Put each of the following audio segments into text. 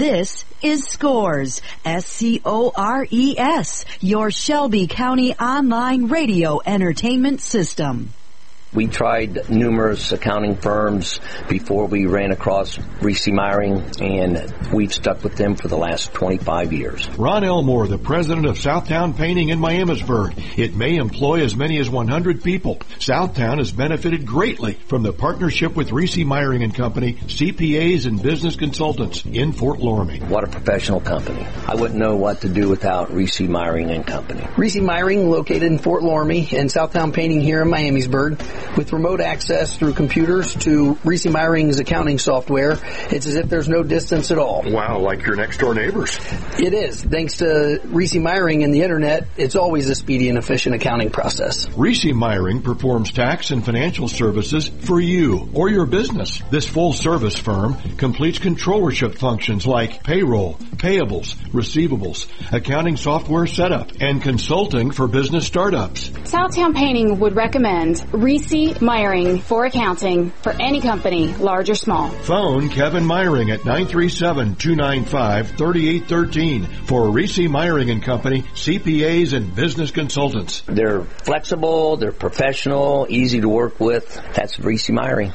This is Scores, SCORES, your Shelby County online radio entertainment system. We tried numerous accounting firms before we ran across Reese Meyering, and we've stuck with them for the last 25 years. Ron Elmore, the president of Southtown Painting in Miamisburg. It may employ as many as 100 people. Southtown has benefited greatly from the partnership with Reese Meyering and Company, CPAs and business consultants in Fort Loramie. What a professional company. I wouldn't know what to do without Reese Meyering and Company. Reese Meyering, located in Fort Loramie, and Southtown Painting here in Miamisburg. With remote access through computers to Reese Meyering's accounting software, it's as if there's no distance at all. Wow, like your next-door neighbors. It is. Thanks to Reese Meyering and the Internet, it's always a speedy and efficient accounting process. Reese Meyering performs tax and financial services for you or your business. This full-service firm completes controllership functions like payroll, payables, receivables, accounting software setup, and consulting for business startups. Southtown Painting would recommend Reese Meyering for accounting for any company, large or small. Phone Kevin Meyering at 937-295-3813 for Reese Meyering and Company, CPAs and business consultants. They're flexible, they're professional, easy to work with. That's Reese Meyering.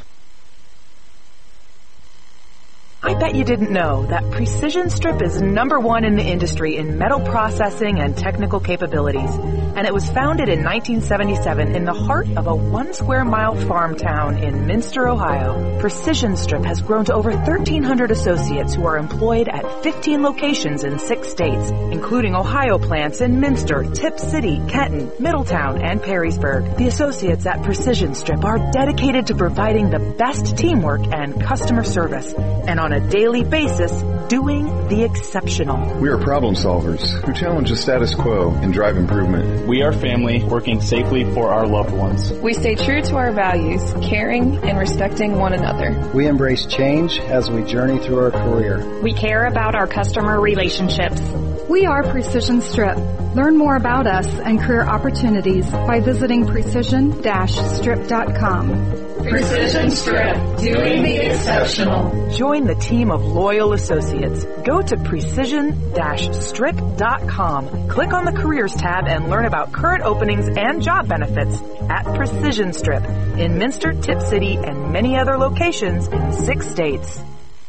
I bet you didn't know that Precision Strip is #1 in the industry in metal processing and technical capabilities. And it was founded in 1977 in the heart of a 1 square mile farm town in Minster, Ohio. Precision Strip has grown to over 1,300 associates who are employed at 15 locations in 6 states, including Ohio plants in Minster, Tip City, Kenton, Middletown, and Perrysburg. The associates at Precision Strip are dedicated to providing the best teamwork and customer service, and on a daily basis, doing the exceptional. We are problem solvers who challenge the status quo and drive improvement. We are family working safely for our loved ones. We stay true to our values, caring and respecting one another. We embrace change as we journey through our career. We care about our customer relationships. We are Precision Strip. Learn more about us and career opportunities by visiting precision-strip.com. Precision Strip, doing the exceptional. Join the team of loyal associates. Go to precision-strip.com. Click on the Careers tab and learn about current openings and job benefits at Precision Strip in Minster, Tip City, and many other locations in 6 states.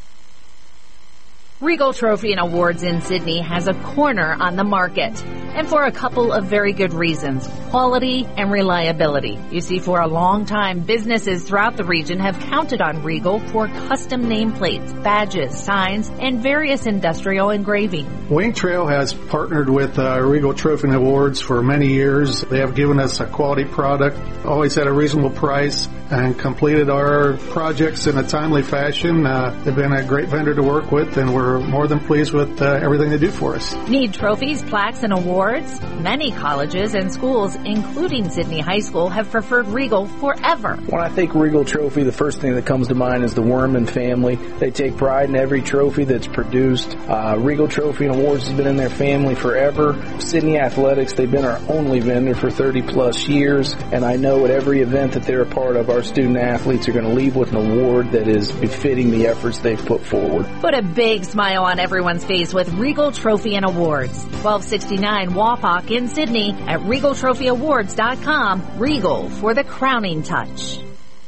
Regal Trophy and Awards in Sydney has a corner on the market, and for a couple of very good reasons: quality and reliability. You see, for a long time, businesses throughout the region have counted on Regal for custom nameplates, badges, signs, and various industrial engraving. Wayne Trail has partnered with Regal Trophy and Awards for many years. They have given us a quality product, always at a reasonable price, and completed our projects in a timely fashion. They've been a great vendor to work with, and we're more than pleased with everything they do for us. Need trophies, plaques, and awards? Many colleges and schools, including Sydney High School, have preferred Regal forever. When I think Regal Trophy, the first thing that comes to mind is the Worman family. They take pride in every trophy that's produced. Regal Trophy and Awards has been in their family forever. Sydney Athletics, they've been our only vendor for 30-plus years, and I know at every event that they're a part of, our student athletes are going to leave with an award that is befitting the efforts they've put forward. Put a big smile on everyone's face with Regal Trophy and Awards. 1269 Wapak in Sydney at RegalTrophyAwards.com. Regal for the crowning touch.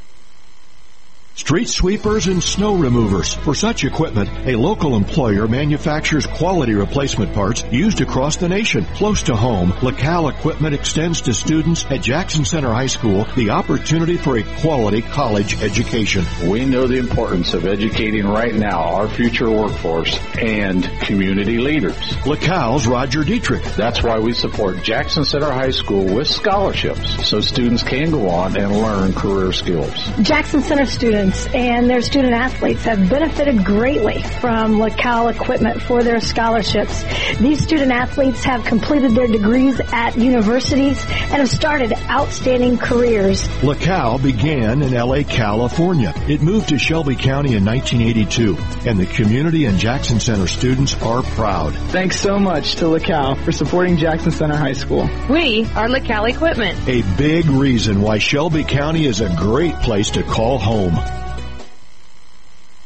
Street sweepers and snow removers. For such equipment, a local employer manufactures quality replacement parts used across the nation. Close to home, LaCal Equipment extends to students at Jackson Center High School the opportunity for a quality college education. We know the importance of educating right now our future workforce and community leaders. LaCal's Roger Dietrich. That's why we support Jackson Center High School with scholarships so students can go on and learn career skills. Jackson Center students and their student athletes have benefited greatly from LaCal Equipment for their scholarships. These student athletes have completed their degrees at universities and have started outstanding careers. LaCal began in L.A., California. It moved to Shelby County in 1982, and the community and Jackson Center students are proud. Thanks so much to LaCal for supporting Jackson Center High School. We are LaCal Equipment. A big reason why Shelby County is a great place to call home.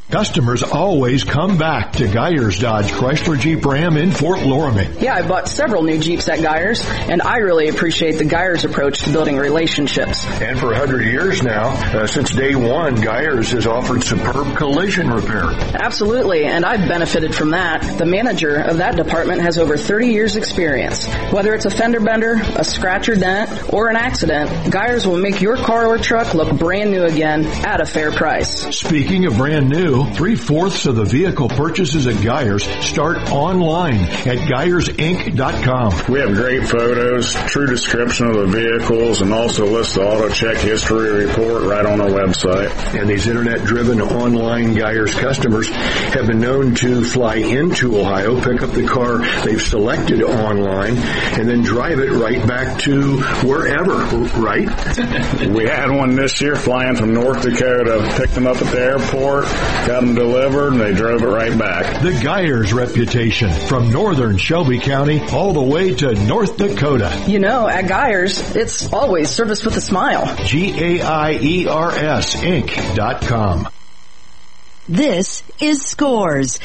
Customers always come back to Geyers Dodge Chrysler Jeep Ram in Fort Loramie. Yeah, I bought several new Jeeps at Geyers, and I really appreciate the Geyers approach to building relationships. And for 100 years now, since day one, Geyers has offered superb collision repair. Absolutely, and I've benefited from that. The manager of that department has over 30 years experience. Whether it's a fender bender, a scratch or dent, or an accident, Geyers will make your car or truck look brand new again at a fair price. Speaking of brand new, 3/4 of the vehicle purchases at Geyers start online at GeyersInc.com. We have great photos, true description of the vehicles, and also list the auto check history report right on our website. And these internet-driven online Geyers customers have been known to fly into Ohio, pick up the car they've selected online, and then drive it right back to wherever, right? We had one this year flying from North Dakota, picked them up at the airport, got them delivered, and they drove it right back. The Geyers reputation, from northern Shelby County all the way to North Dakota. You know, at Geyers, it's always service with a smile. GAIERS Inc.com. This is Scores,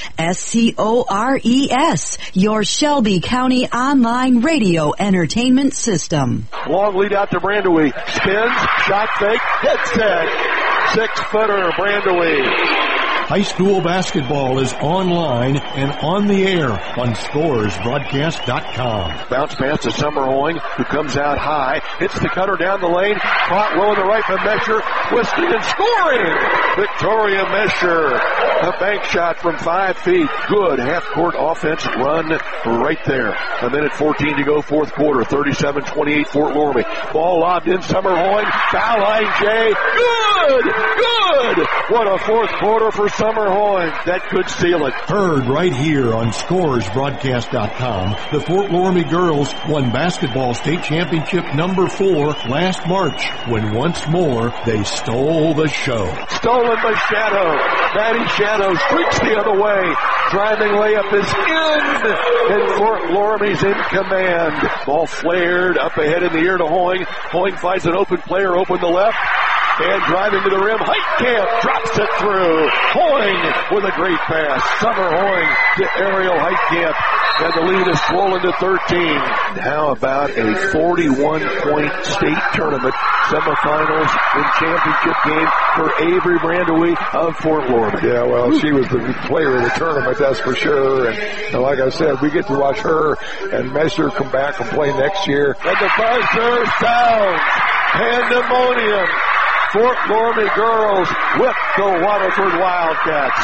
SCORES, your Shelby County online radio entertainment system. Long lead out to Brandewee. Spins, shot fake, head set. 6-footer, Brandewee. High school basketball is online and on the air on ScoresBroadcast.com. Bounce pass to Summerhoing, who comes out high, hits the cutter down the lane, caught low in the right from Mesher, twisting and scoring! Victoria Mesher, a bank shot from 5 feet. Good half-court offense run right there. 1:14 to go, fourth quarter, 37-28 Fort Loramie. Ball lobbed in, Summerhoing, foul line, Jay. Good! What a fourth quarter for Summerhoing. That could seal it. Heard right here on ScoresBroadcast.com. The Fort Loramie girls won basketball state championship number 4 last March, when once more they stole the show. Stolen by Shadow. Maddie Shadow streaks the other way. Driving layup is in, and Fort Loramie's in command. Ball flared up ahead in the air to Hoing. Hoing finds an open player, open the left. And driving to the rim, Heitkamp drops it through. Hoing with a great pass. Summerhoing to Ariel Heitkamp. And the lead is swollen to 13. How about a 41-point state tournament semifinals and championship game for Avery Brandewee of Fort Loramie? Yeah, well, she was the player of the tournament, that's for sure. And like I said, we get to watch her and Mesher come back and play next year. And the buzzer sounds. Pandemonium. Fort Loramie girls whip the Waterford Wildcats.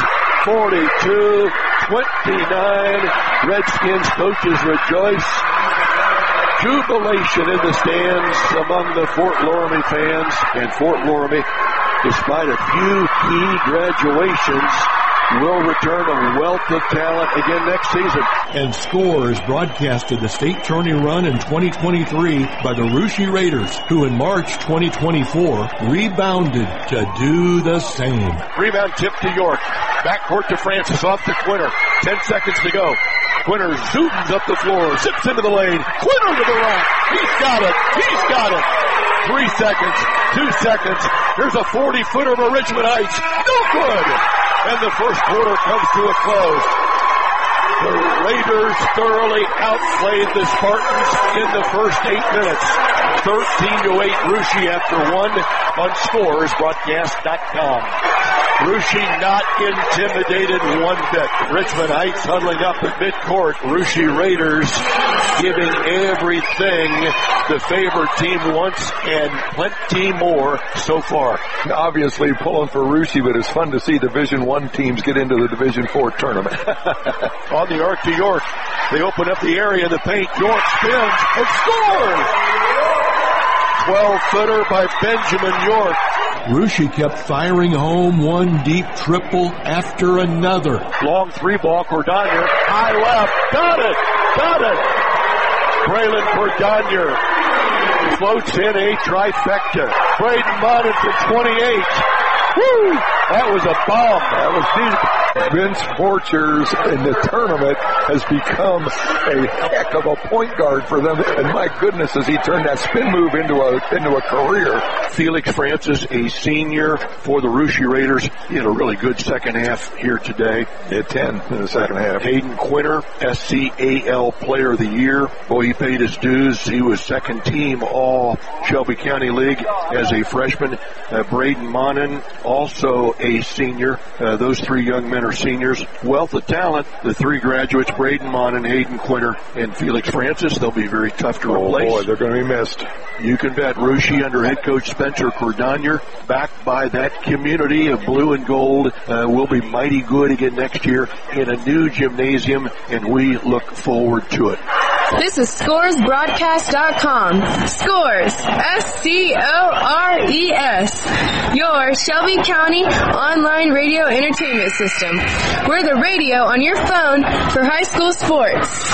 42-29. Redskins coaches rejoice. Jubilation in the stands among the Fort Loramie fans. And Fort Loramie, despite a few key graduations, will return a wealth of talent again next season. And Scores broadcasted the state tourney run in 2023 by the Russia Raiders, who in March 2024 rebounded to do the same. Rebound tip to York. Backcourt to Francis, off to Quinter. 10 seconds to go. Quinter zooms up the floor, zips into the lane. Quinter to the rack. He's got it. 3 seconds. 2 seconds. Here's a 40-footer of Richmond Heights. No good. And the first quarter comes to a close. The Raiders thoroughly outplayed the Spartans in the first 8 minutes. 13-8 Russia after 1 on ScoresBroadcast.com. Russia not intimidated one bit. Richmond Heights huddling up at midcourt. Russia Raiders giving everything the favored team wants and plenty more so far. Obviously pulling for Russia, but it's fun to see Division I teams get into the Division IV tournament. On the arc to York. They open up the area in the paint. York spins and scores! 12-footer by Benjamin York. Russia kept firing home one deep triple after another. Long 3-ball, Cordonier. High left. Got it! Braylon Cordonier floats in a trifecta. Braden Munn for 28. Woo! That was a bomb. That was deep. Vince Borchers in the tournament has become a heck of a point guard for them. And my goodness, has he turned that spin move into a career. Felix Francis, a senior for the Russia Raiders. He had a really good second half here today. He had 10 in the second half. Hayden Quinter, SCAL Player of the Year. Boy, he paid his dues. He was second team all Shelby County League as a freshman. Braden Monin, also a senior. Those three young men are seniors. Wealth of talent. The three graduates, Braden Monin, Hayden Quinter, and Felix Francis. They'll be very tough to replace. Oh boy, they're going to be missed. You can bet Russia under head coach Spencer Cordonier, backed by that community of blue and gold, will be mighty good again next year in a new gymnasium, and we look forward to it. This is ScoresBroadcast.com. Scores, S-C-O-R-E-S. Your Shelby County online radio entertainment system. We're the radio on your phone for high school sports.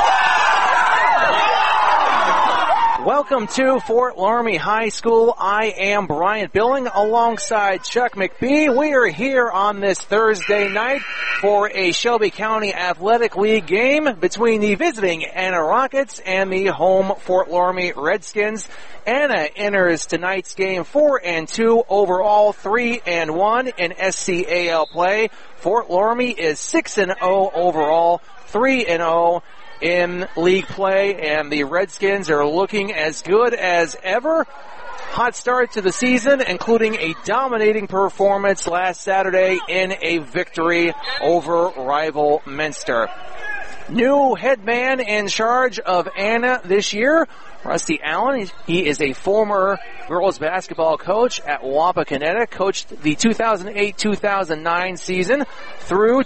Welcome to Fort Laramie High School. I am Brian Billing alongside Chuck McBee. We are here on this Thursday night for a Shelby County Athletic League game between the visiting Anna Rockets and the home Fort Laramie Redskins. Anna enters tonight's game 4-2 overall, 3-1 in SCAL play. Fort Laramie is 6-0 overall, 3-0 in league play, and the Redskins are looking as good as ever. Hot start to the season, including a dominating performance last Saturday in a victory over rival Minster. New head man in charge of Anna this year, Rusty Allen. He is a former girls basketball coach at Wapakoneta, coached the 2008-2009 season through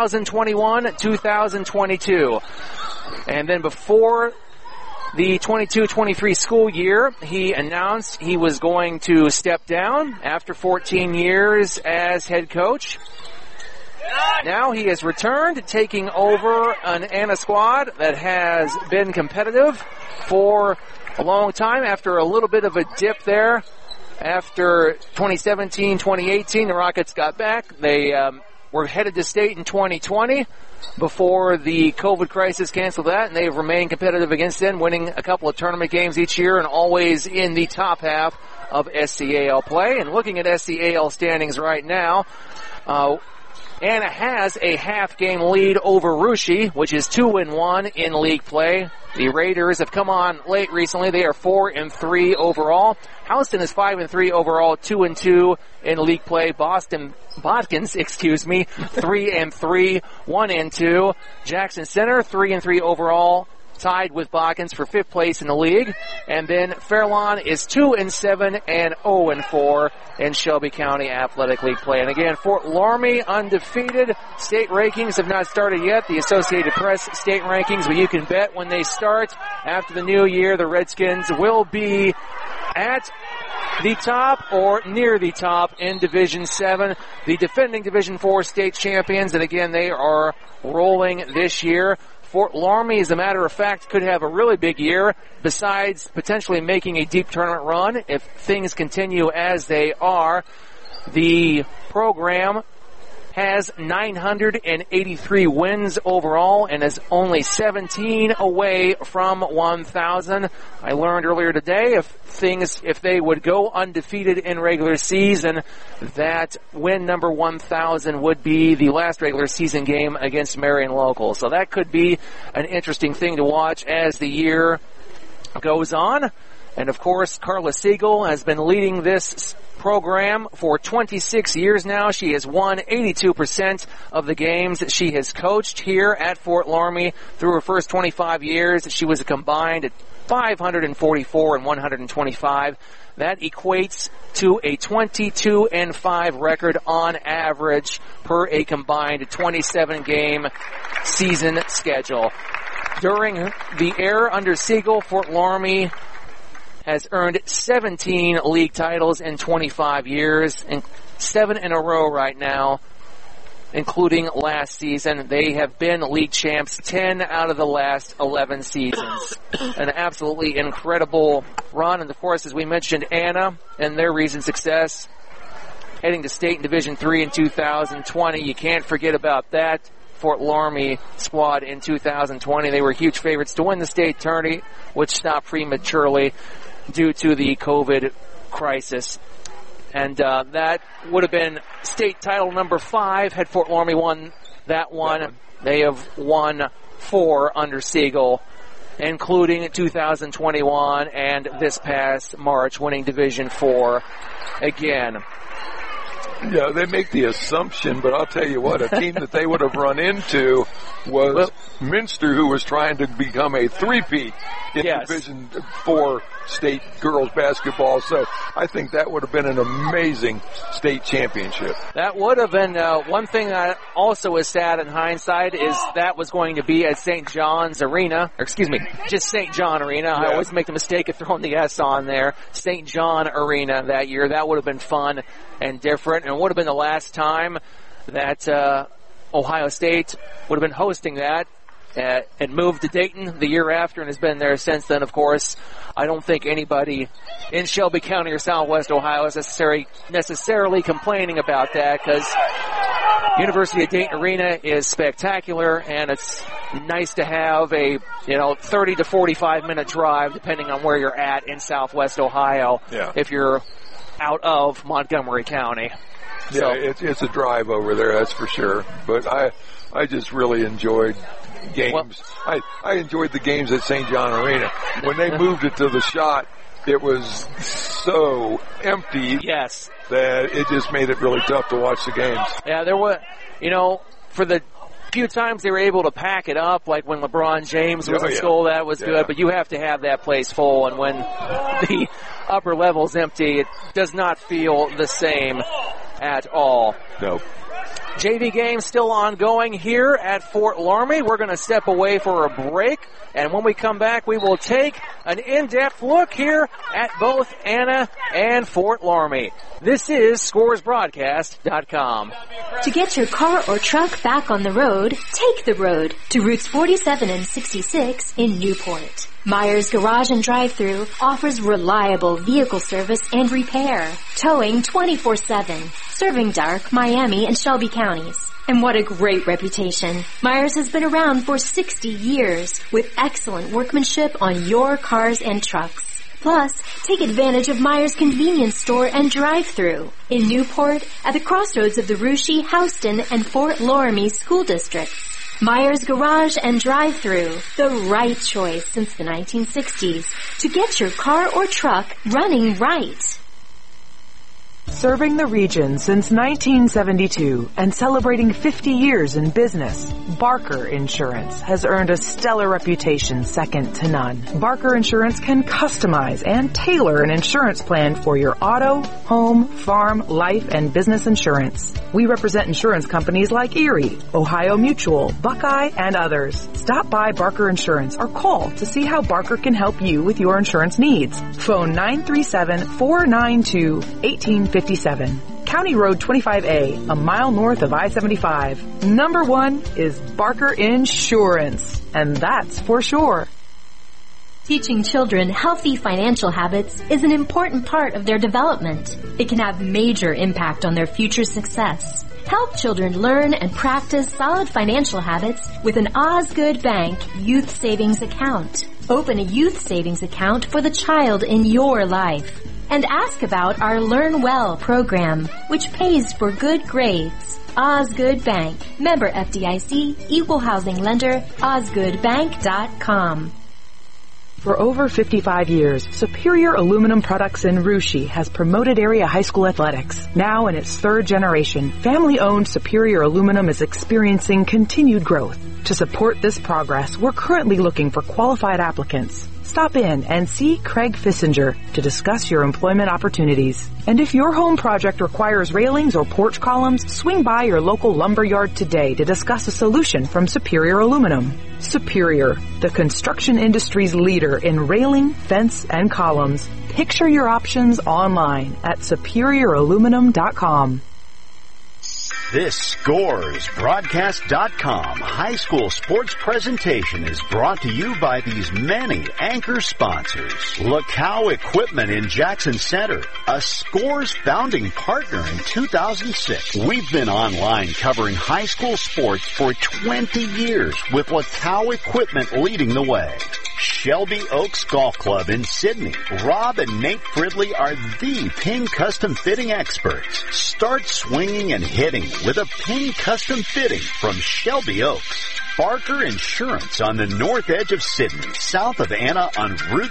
2021-2022. And then before the 22-23 school year, he announced he was going to step down after 14 years as head coach. Now he has returned, taking over an Anna squad that has been competitive for a long time after a little bit of a dip there. After 2017-2018, the Rockets got back. They were headed to state in 2020 before the COVID crisis canceled that, and they've remained competitive against them, winning a couple of tournament games each year and always in the top half of SCAL play. And looking at SCAL standings right now, Anna has a half-game lead over Russia, which is 2-1 in league play. The Raiders have come on late recently. They are 4-3 overall. Houston is 5-3 overall, 2-2 in league play. Botkins, 3-3, 1-2. Jackson Center, 3-3 overall, tied with Botkins for 5th place in the league. And then Fairlawn is 2-7 and 0-4 in Shelby County Athletic League play. And again, Fort Laramie undefeated. State rankings have not started yet, the Associated Press state rankings, but you can bet when they start after the new year, the Redskins will be at the top or near the top in Division 7, the defending Division 4 state champions. And again, they are rolling this year. Fort Laramie, as a matter of fact, could have a really big year, besides potentially making a deep tournament run if things continue as they are. The program has 983 wins overall and is only 17 away from 1,000. I learned earlier today if they would go undefeated in regular season, that win number 1,000 would be the last regular season game against Marion Local. So that could be an interesting thing to watch as the year goes on. And of course, Carla Siegel has been leading this program for 26 years now. She has won 82% of the games that she has coached here at Fort Laramie through her first 25 years. She was a combined at 544 and 125. That equates to a 22-5 record on average per a combined 27-game season schedule. During the era under Siegel, Fort Laramie has earned 17 league titles in 25 years, and 7 in a row right now, including last season. They have been league champs 10 out of the last 11 seasons. An absolutely incredible run, and of course, as we mentioned, Anna and their recent success, heading to state in Division 3 in 2020. You can't forget about that. Fort Loramie squad in 2020. They were huge favorites to win the state tourney, which stopped prematurely due to the COVID crisis. And that would have been state title number 5 had Fort Loramie won that one. They have won 4 under Siegel, including 2021 and this past March, winning Division 4 again. Yeah, they make the assumption, but I'll tell you what, a team that they would have run into was Minster, who was trying to become a three-peat in Division 4 state girls basketball. So I think that would have been an amazing state championship. That would have been one thing that also is sad in hindsight is that was going to be at St. John's Arena, or excuse me, just St. John Arena. Yeah. I always make the mistake of throwing the S on there. St. John Arena that year. That would have been fun and different, and it would have been the last time that Ohio State would have been hosting that. It moved to Dayton the year after and has been there since then, of course. I don't think anybody in Shelby County or Southwest Ohio is necessarily complaining about that, because University of Dayton Arena is spectacular, and it's nice to have a 30 to 45 minute drive, depending on where you're at in Southwest Ohio, if you're out of Montgomery County. Yeah, it's a drive over there, that's for sure. But I just really enjoyed games. I enjoyed the games at St. John Arena. When they moved it to the Shot, it was so empty that it just made it really tough to watch the games. Yeah, there was, for the few times they were able to pack it up, like when LeBron James was in school, that was good, but you have to have that place full, and when the upper level's empty, it does not feel the same at all. No. JV games still ongoing here at Fort Loramie. We're going to step away for a break, and when we come back, we will take an in-depth look here at both Anna and Fort Loramie. This is ScoresBroadcast.com. To get your car or truck back on the road, take the road to routes 47 and 66 in Newport. Myers Garage and Drive-Thru offers reliable vehicle service and repair, towing 24/7, serving Dark, Miami, and Shelby counties. And what a great reputation. Myers has been around for 60 years with excellent workmanship on your cars and trucks. Plus, take advantage of Myers Convenience Store and Drive-Thru in Newport at the crossroads of the Russia, Houston, and Fort Loramie school districts. Myers Garage and Drive-Thru, the right choice since the 1960s to get your car or truck running right. Serving the region since 1972 and celebrating 50 years in business, Barker Insurance has earned a stellar reputation second to none. Barker Insurance can customize and tailor an insurance plan for your auto, home, farm, life, and business insurance. We represent insurance companies like Erie, Ohio Mutual, Buckeye, and others. Stop by Barker Insurance or call to see how Barker can help you with your insurance needs. Phone 937-492-1857. County Road 25A, a mile north of I-75. Number 1 is Barker Insurance, and that's for sure. Teaching children healthy financial habits is an important part of their development. It can have major impact on their future success. Help children learn and practice solid financial habits with an Osgood Bank Youth Savings Account. Open a youth savings account for the child in your life. And ask about our Learn Well program, which pays for good grades. Osgood Bank. Member FDIC, Equal Housing Lender, OsgoodBank.com. For over 55 years, Superior Aluminum Products in Russia has promoted area high school athletics. Now in its third generation, family-owned Superior Aluminum is experiencing continued growth. To support this progress, we're currently looking for qualified applicants. Stop in and see Craig Fissinger to discuss your employment opportunities. And if your home project requires railings or porch columns, swing by your local lumber yard today to discuss a solution from Superior Aluminum. Superior, the construction industry's leader in railing, fence, and columns. Picture your options online at superiораluminum.com. This Scores Broadcast.com high school sports presentation is brought to you by these many anchor sponsors. LaCow Equipment in Jackson Center, a Scores founding partner in 2006. We've been online covering high school sports for 20 years with LaCow Equipment leading the way. Shelby Oaks Golf Club in Sydney. Rob and Nate Fridley are the pin custom fitting experts. Start swinging and hitting with a pin custom fitting from Shelby Oaks. Barker Insurance on the north edge of Sydney, south of Anna on Route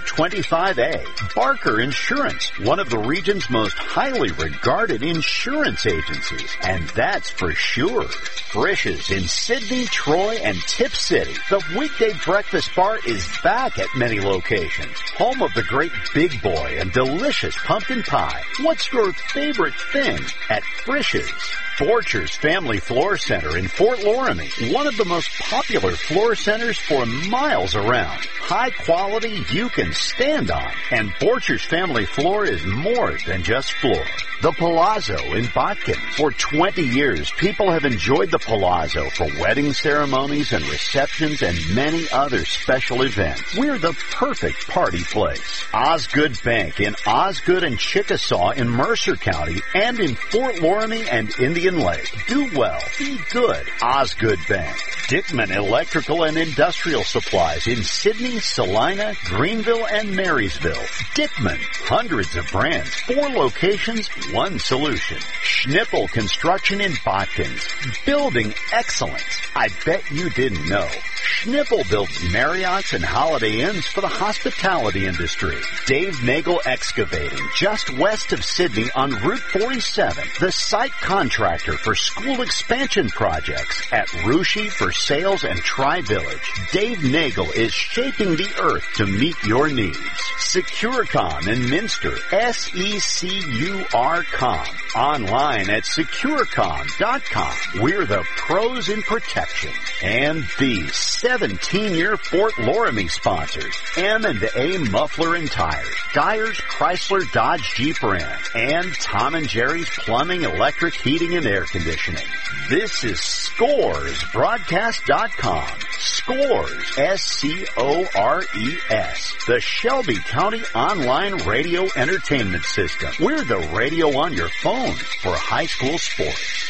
25A. Barker Insurance, one of the region's most highly regarded insurance agencies, and that's for sure. Frisch's in Sydney, Troy, and Tip City. The weekday breakfast bar is back at many locations. Home of the great Big Boy and delicious pumpkin pie. What's your favorite thing at Frisch's? Borchers Family Floor Center in Fort Loramie, one of the most popular floor centers for miles around. High quality you can stand on, and Borchers Family Floor is more than just floor. The Palazzo in Botkin. For 20 years, people have enjoyed the Palazzo for wedding ceremonies and receptions and many other special events. We're the perfect party place. Osgood Bank in Osgood and Chickasaw in Mercer County and in Fort Loramie and Indian Lake. Do well. Be good. Osgood Bank. Dickman Electrical and Industrial Supplies in Sydney, Salina, Greenville, and Marysville. Dickman. Hundreds of brands. 4 locations. One solution. Schnippel Construction in Botkins. Building excellence. I bet you didn't know. Schnippel builds Marriotts and Holiday Inns for the hospitality industry. Dave Nagel Excavating, just west of Sydney on Route 47. The site contractor for school expansion projects at Rushy for Sales and Tri-Village. Dave Nagel is shaping the earth to meet your needs. Securicom in Minster, SECUR.com. Online at Securicom.com. We're the pros in protection. And these 17-year Fort Loramie sponsors, M&A Muffler and Tires, Geyers Chrysler Dodge Jeep Ram, and Tom and Jerry's Plumbing, Electric, Heating, and Air Conditioning. This is Scores Broadcast.com. Scores, S-C-O-R-E-S. The Shelby County Online Radio Entertainment System. We're the radio on your phone for high school sports.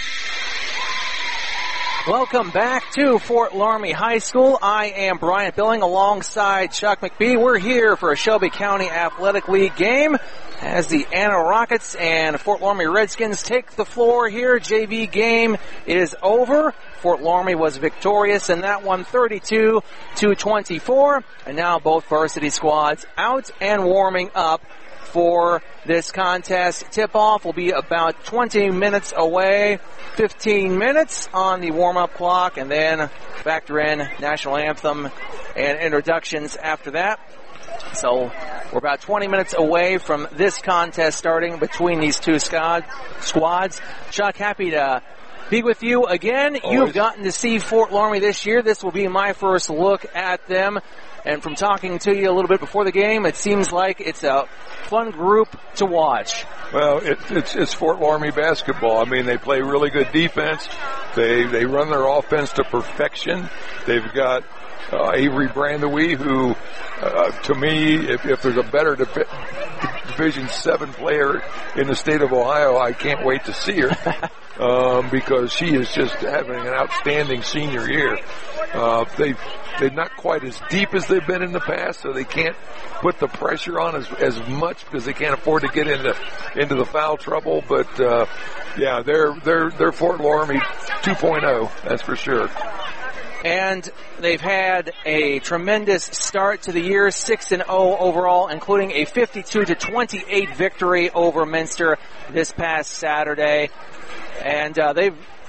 Welcome back to Fort Loramie High School. I am Brian Billing alongside Chuck McBee. We're here for a Shelby County Athletic League game as the Anna Rockets and Fort Loramie Redskins take the floor here. JV game is over. Fort Loramie was victorious in that one, 32-24. And now both varsity squads out and warming up for this contest. Tip-off will be about 20 minutes away, 15 minutes on the warm-up clock, and then factor in national anthem and introductions after that. So we're about 20 minutes away from this contest starting between these two squads. Chuck, happy to be with you again. Always. You've gotten to see Fort Loramie this year. This will be my first look at them. And from talking to you a little bit before the game, it seems like it's a fun group to watch. Well, it's Fort Loramie basketball. I mean, they play really good defense. They run their offense to perfection. They've got Avery Brandewie, who, to me, if there's a better Division 7 player in the state of Ohio, I can't wait to see her. Because she is just having an outstanding senior year. They're not quite as deep as they've been in the past, so they can't put the pressure on as much because they can't afford to get into the foul trouble. But yeah, they're Fort Loramie 2.0, that's for sure. And they've had a tremendous start to the year, 6-0 overall, including a 52-28 victory over Minster this past Saturday. And they've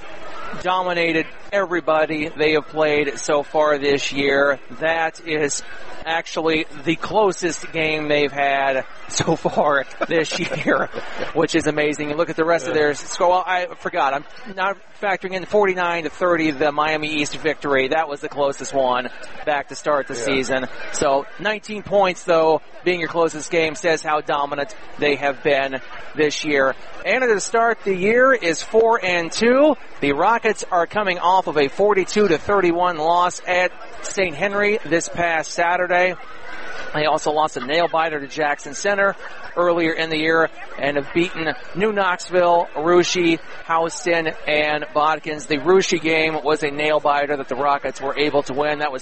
dominated everybody they have played so far this year. That is actually the closest game they've had so far this year, which is amazing. You look at the rest of their score. I forgot. I'm not factoring in 49-30, the Miami East victory. That was the closest one back to start the season. So 19 points, though, being your closest game says how dominant they have been this year. And to start the year is 4-2. The Rockets are coming off of a 42-31 loss at St. Henry this past Saturday. They also lost a nail-biter to Jackson Center earlier in the year and have beaten New Knoxville, Russia, Houston, and Bodkins. The Russia game was a nail-biter that the Rockets were able to win. That was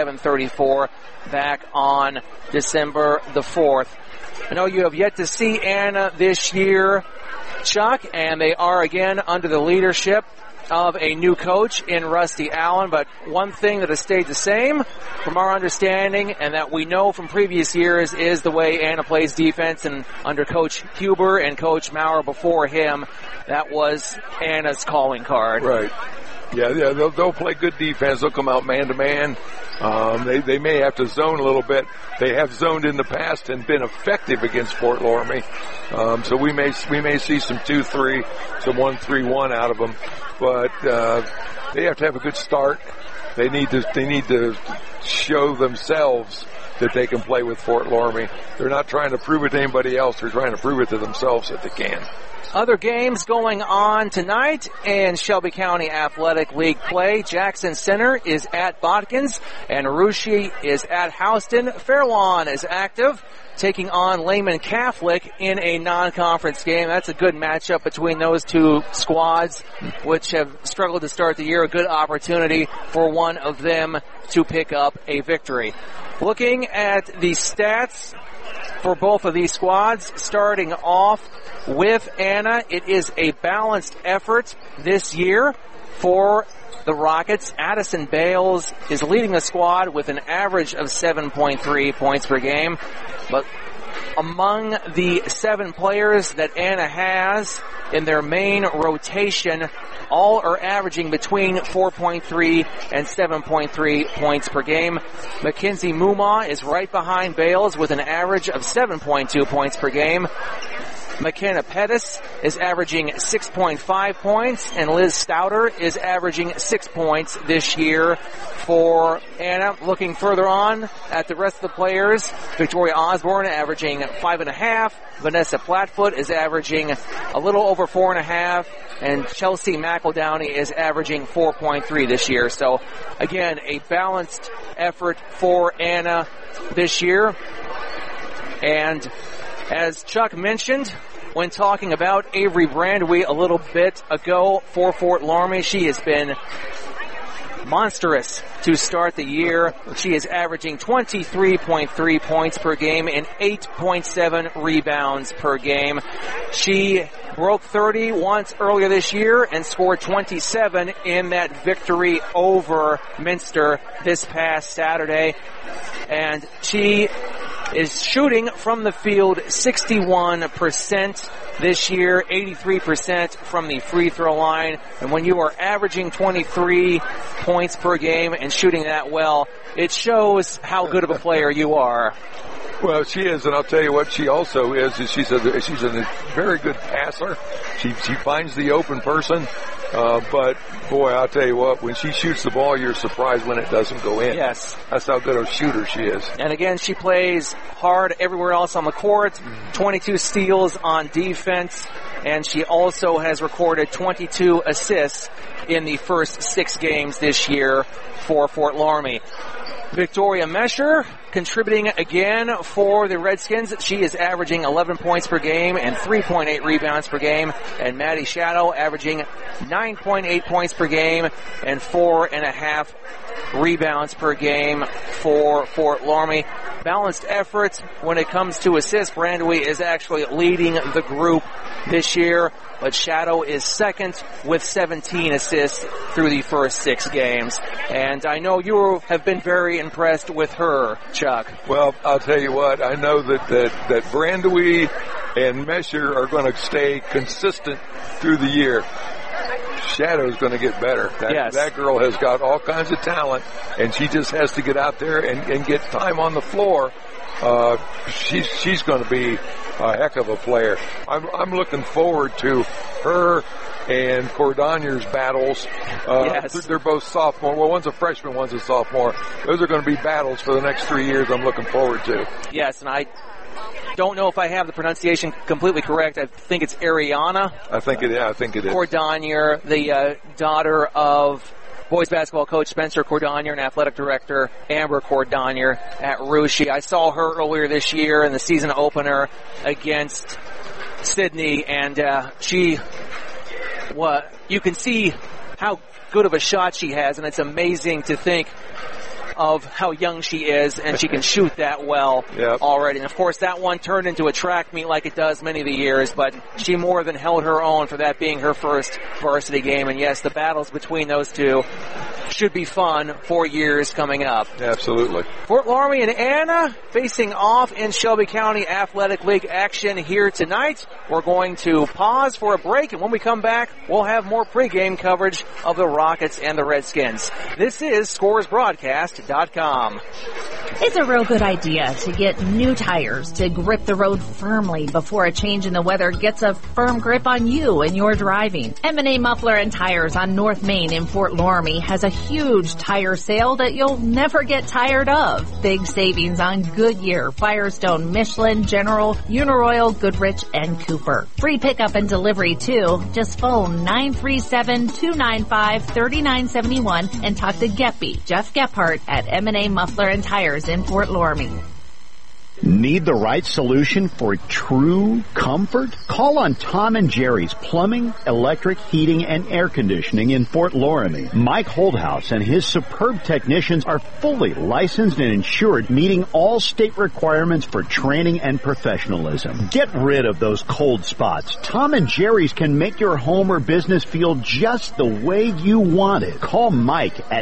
37-34 back on December the 4th. I know you have yet to see Anna this year, Chuck, and they are again under the leadership of a new coach in Rusty Allen, but one thing that has stayed the same from our understanding and that we know from previous years is the way Anna plays defense, and under Coach Huber and Coach Maurer before him, that was Anna's calling card. Right. Yeah, they'll play good defense. They'll come out man-to-man. They may have to zone a little bit. They have zoned in the past and been effective against Fort Loramie. So we may see some 2-3, some 1-3-1 out of them. But they have to have a good start. They need to show themselves that they can play with Fort Loramie. They're not trying to prove it to anybody else. They're trying to prove it to themselves that they can. Other games going on tonight in Shelby County Athletic League play. Jackson Center is at Bodkins, and Russia is at Houston. Fairlawn is active, taking on Lehman Catholic in a non-conference game. That's a good matchup between those two squads, which have struggled to start the year. A good opportunity for one of them to pick up a victory. Looking at the stats for both of these squads, starting off with Anna, it is a balanced effort this year for the Rockets. Addison Bales is leading the squad with an average of 7.3 points per game, but among the 7 players that Anna has in their main rotation, all are averaging between 4.3 and 7.3 points per game. Mackenzie Mumma is right behind Bales with an average of 7.2 points per game. McKenna Pettis is averaging 6.5 points, and Liz Stouter is averaging 6 points this year for Anna. Looking further on at the rest of the players, Victoria Osborne averaging 5.5. Vanessa Flatfoot is averaging a little over 4.5. And Chelsea McEldowney is averaging 4.3 this year. So, again, a balanced effort for Anna this year. And as Chuck mentioned, when talking about Avery Brandwee a little bit ago for Fort Loramie, she has been monstrous to start the year. She is averaging 23.3 points per game and 8.7 rebounds per game. She broke 30 once earlier this year and scored 27 in that victory over Minster this past Saturday. And she is shooting from the field 61% this year, 83% from the free throw line. And when you are averaging 23 points per game and shooting that well, it shows how good of a player you are. Well, she is, and I'll tell you what she also is she's a very good passer. She finds the open person. But boy, I'll tell you what, when she shoots the ball, you're surprised when it doesn't go in. Yes. That's how good a shooter she is. And again, she plays hard everywhere else on the court, 22 steals on defense, and she also has recorded 22 assists in the first 6 games this year for Fort Loramie. Victoria Mesher contributing again for the Redskins. She is averaging 11 points per game and 3.8 rebounds per game. And Maddie Shadow averaging 9.8 points per game and 4.5 rebounds per game for Fort Loramie. Balanced efforts when it comes to assists. Brandwee is actually leading the group this year, but Shadow is second with 17 assists through the first 6 games. And I know you have been very impressed with her, Chuck. Well, I'll tell you what, I know that Brandwee and Mesher are going to stay consistent through the year. Shadow's going to get better. That girl has got all kinds of talent, and she just has to get out there and get time on the floor. She's going to be a heck of a player. I'm looking forward to her and Cordonier's battles. They're both sophomore. Well, one's a freshman, one's a sophomore. Those are going to be battles for the next 3 years I'm looking forward to. Yes, and I don't know if I have the pronunciation completely correct. I think it's Ariana. I think it is. Cordonier, the daughter of boys basketball coach Spencer Cordonier and athletic director Amber Cordonier at Russia. I saw her earlier this year in the season opener against Sydney, and you can see how good of a shot she has, and it's amazing to think of how young she is, and she can shoot that well already. And, of course, that one turned into a track meet like it does many of the years, but she more than held her own for that being her first varsity game. And, yes, the battles between those two should be fun for years coming up. Absolutely. Fort Laramie and Anna facing off in Shelby County Athletic League action here tonight. We're going to pause for a break, and when we come back, we'll have more pregame coverage of the Rockets and the Redskins. This is ScoresBroadcast.com. It's a real good idea to get new tires to grip the road firmly before a change in the weather gets a firm grip on you and your driving. M&A Muffler and Tires on North Main in Fort Laramie has a huge tire sale that you'll never get tired of. Big savings on Goodyear, Firestone, Michelin, General, Uniroyal, Goodrich, and Cooper. Free pickup and delivery too. Just phone 937-295-3971 and talk to Geppy, Jeff Gephardt at M&A Muffler and Tires in Fort Laramie. Need the right solution for true comfort? Call on Tom and Jerry's Plumbing, Electric, Heating, and Air Conditioning in Fort Laramie. Mike Holdhouse and his superb technicians are fully licensed and insured, meeting all state requirements for training and professionalism. Get rid of those cold spots. Tom and Jerry's can make your home or business feel just the way you want it. Call Mike at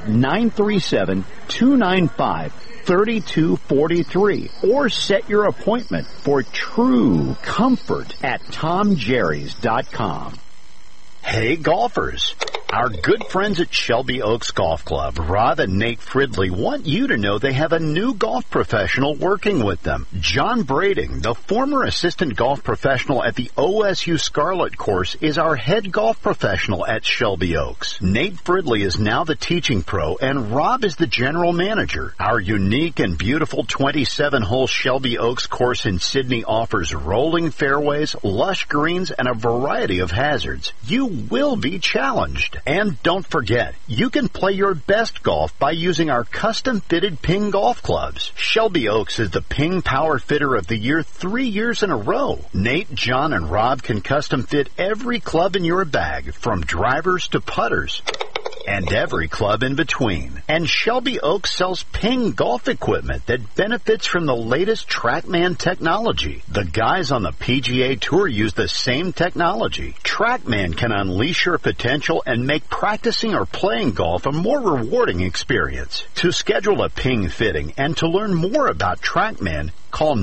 937-295-3243 or set your appointment for true comfort at TomJerrys.com. Hey golfers, our good friends at Shelby Oaks Golf Club, Rob and Nate Fridley, want you to know they have a new golf professional working with them. John Brading, the former assistant golf professional at the OSU Scarlet course, is our head golf professional at Shelby Oaks. Nate Fridley is now the teaching pro, and Rob is the general manager. Our unique and beautiful 27-hole Shelby Oaks course in Sydney offers rolling fairways, lush greens, and a variety of hazards. You will be challenged. And don't forget, you can play your best golf by using our custom-fitted Ping golf clubs. Shelby Oaks is the Ping Power Fitter of the Year 3 years in a row. Nate, John, and Rob can custom-fit every club in your bag, from drivers to putters, and every club in between. And Shelby Oaks sells Ping golf equipment that benefits from the latest TrackMan technology. The guys on the PGA Tour use the same technology. TrackMan can unleash your potential and make practicing or playing golf a more rewarding experience. To schedule a Ping fitting and to learn more about TrackMan, call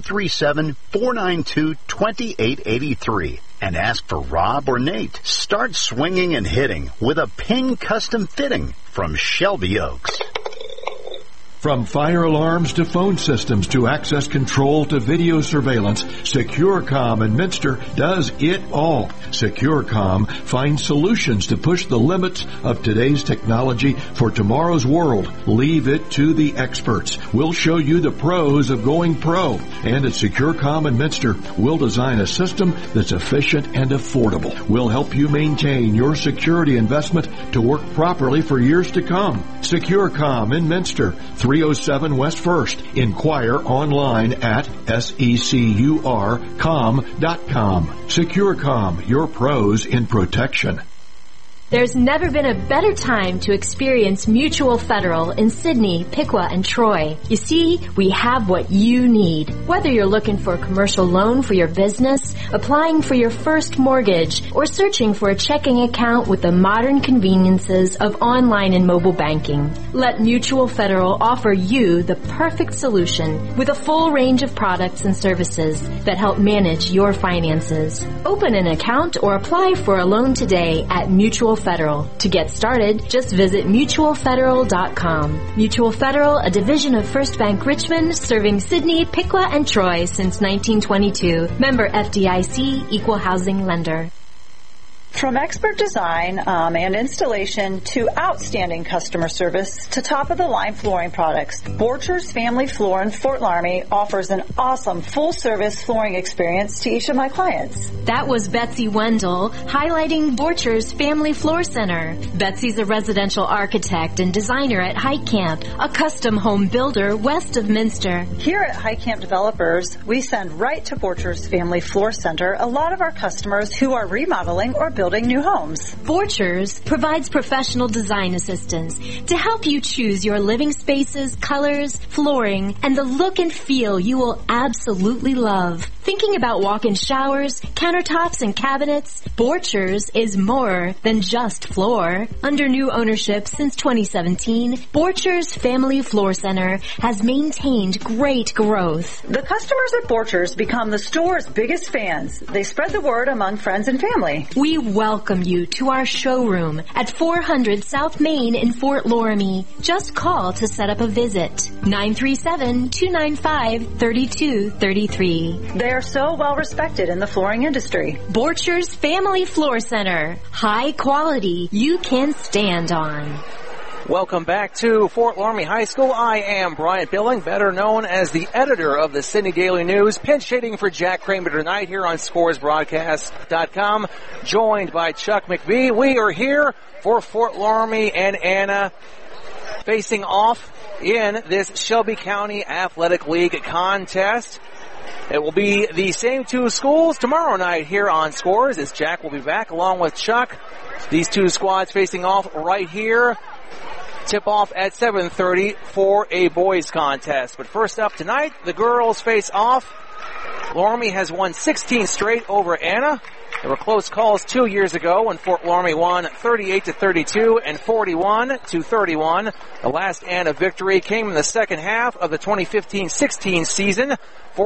937-492-2883 and ask for Rob or Nate. Start swinging and hitting with a Ping custom fitting from Shelby Oaks. From fire alarms to phone systems to access control to video surveillance, SecureCom in Minster does it all. SecureCom finds solutions to push the limits of today's technology for tomorrow's world. Leave it to the experts. We'll show you the pros of going pro. And at SecureCom in Minster, we'll design a system that's efficient and affordable. We'll help you maintain your security investment to work properly for years to come. SecureCom in Minster, 307 West 1st. Inquire online at securcom.com. SecureCom, your pros in protection. There's never been a better time to experience Mutual Federal in Sydney, Piqua, and Troy. You see, we have what you need. Whether you're looking for a commercial loan for your business, applying for your first mortgage, or searching for a checking account with the modern conveniences of online and mobile banking, let Mutual Federal offer you the perfect solution with a full range of products and services that help manage your finances. Open an account or apply for a loan today at Mutual Federal. Federal. To get started, just visit mutualfederal.com. Mutual Federal, a division of First Bank Richmond, serving Sydney, Piqua, and Troy since 1922. Member FDIC, Equal Housing Lender. From expert design and installation to outstanding customer service to top-of-the-line flooring products, Borchers Family Floor in Fort Laramie offers an awesome full-service flooring experience to each of my clients. That was Betsy Wendell, highlighting Borchers Family Floor Center. Betsy's a residential architect and designer at High Camp, a custom home builder west of Minster. Here at High Camp Developers, we send right to Borchers Family Floor Center a lot of our customers who are remodeling or building new homes. Borchers provides professional design assistance to help you choose your living spaces, colors, flooring, and the look and feel you will absolutely love. Thinking about walk-in showers, countertops, and cabinets? Borchers is more than just floor. Under new ownership since 2017, Borchers Family Floor Center has maintained great growth. The customers at Borchers become the store's biggest fans. They spread the word among friends and family. We welcome you to our showroom at 400 South Main in Fort Laramie. Just call to set up a visit. 937-295-3233. They are so well respected in the flooring industry. Borchers Family Floor Center. High quality you can stand on. Welcome back to Fort Laramie High School. I am Bryant Billing, better known as the editor of the Sydney Daily News, pinch hitting for Jack Kramer tonight here on ScoresBroadcast.com, joined by Chuck McBee. We are here for Fort Laramie and Anna facing off in this Shelby County Athletic League contest. It will be the same two schools tomorrow night here on Scores, as Jack will be back along with Chuck. These two squads facing off right here. Tip-off at 7:30 for a boys contest. But first up tonight, the girls face off. Laramie has won 16 straight over Anna. There were close calls 2 years ago when Fort Laramie won 38-32 and 41-31. The last Anna victory came in the second half of the 2015-16 season,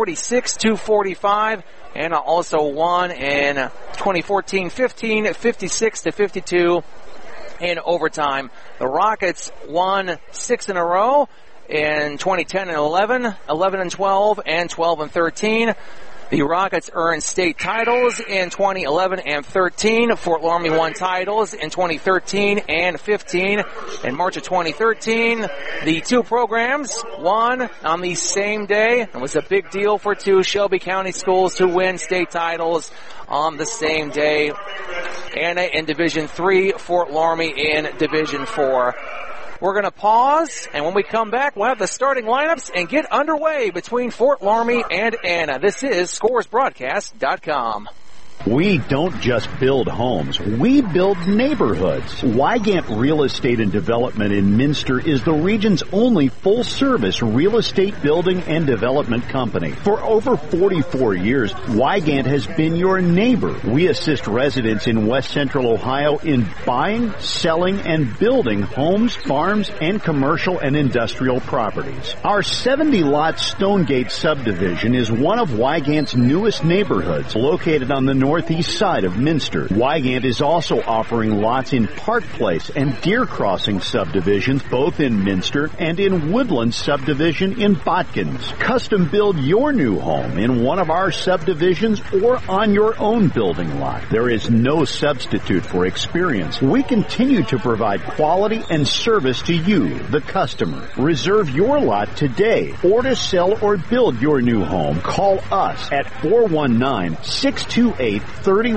46-45. Anna also won in 2014-15, 56-52 in overtime. The Rockets won 6 in a row in 2010 and 11, 11 and 12, and 12 and 13. The Rockets earned state titles in 2011 and 13. Fort Laramie won titles in 2013 and 15. In March of 2013, the two programs won on the same day. It was a big deal for two Shelby County schools to win state titles on the same day. Anna in Division 3, Fort Laramie in Division 4. We're going to pause, and when we come back, we'll have the starting lineups and get underway between Fort Laramie and Anna. This is ScoresBroadcast.com. We don't just build homes, we build neighborhoods. Wygant Real Estate and Development in Minster is the region's only full-service real estate building and development company. For over 44 years, Wygant has been your neighbor. We assist residents in West Central Ohio in buying, selling, and building homes, farms, and commercial and industrial properties. Our 70-lot Stonegate subdivision is one of Wygant's newest neighborhoods, located on the northeast side of Minster. Wygant is also offering lots in Park Place and Deer Crossing subdivisions, both in Minster, and in Woodland subdivision in Botkins. Custom build your new home in one of our subdivisions or on your own building lot. There is no substitute for experience. We continue to provide quality and service to you, the customer. Reserve your lot today, or to sell or build your new home, call us at 419-628-3107.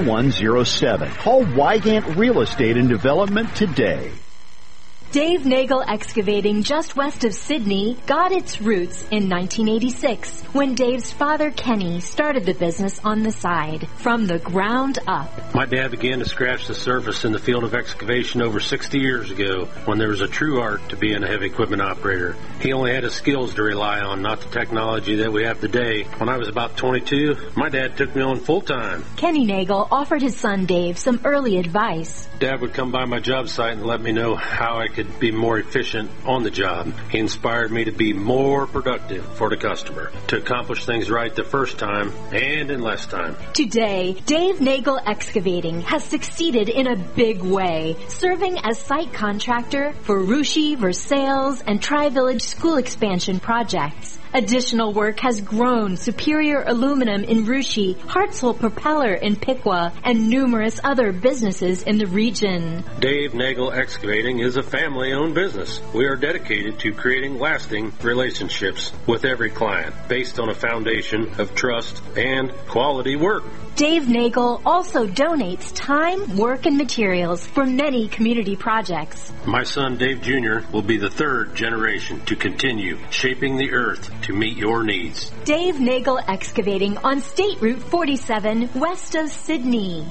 Call Wygant Real Estate and Development today. Dave Nagel Excavating, just west of Sydney, got its roots in 1986 when Dave's father, Kenny, started the business on the side, from the ground up. My dad began to scratch the surface in the field of excavation over 60 years ago when there was a true art to being a heavy equipment operator. He only had his skills to rely on, not the technology that we have today. When I was about 22, my dad took me on full-time. Kenny Nagel offered his son Dave some early advice. Dad would come by my job site and let me know how I could could be more efficient on the job. He inspired me to be more productive for the customer, to accomplish things right the first time and in less time. Today, Dave Nagel Excavating has succeeded in a big way, serving as site contractor for Russia, Versailles, and Tri-Village school expansion projects. Additional work has grown Superior Aluminum in Russia, Hartzell Propeller in Piqua, and numerous other businesses in the region. Dave Nagel Excavating is a family-owned business. We are dedicated to creating lasting relationships with every client based on a foundation of trust and quality work. Dave Nagel also donates time, work, and materials for many community projects. My son Dave Jr. will be the third generation to continue shaping the earth to meet your needs. Dave Nagel Excavating on State Route 47 west of Sydney.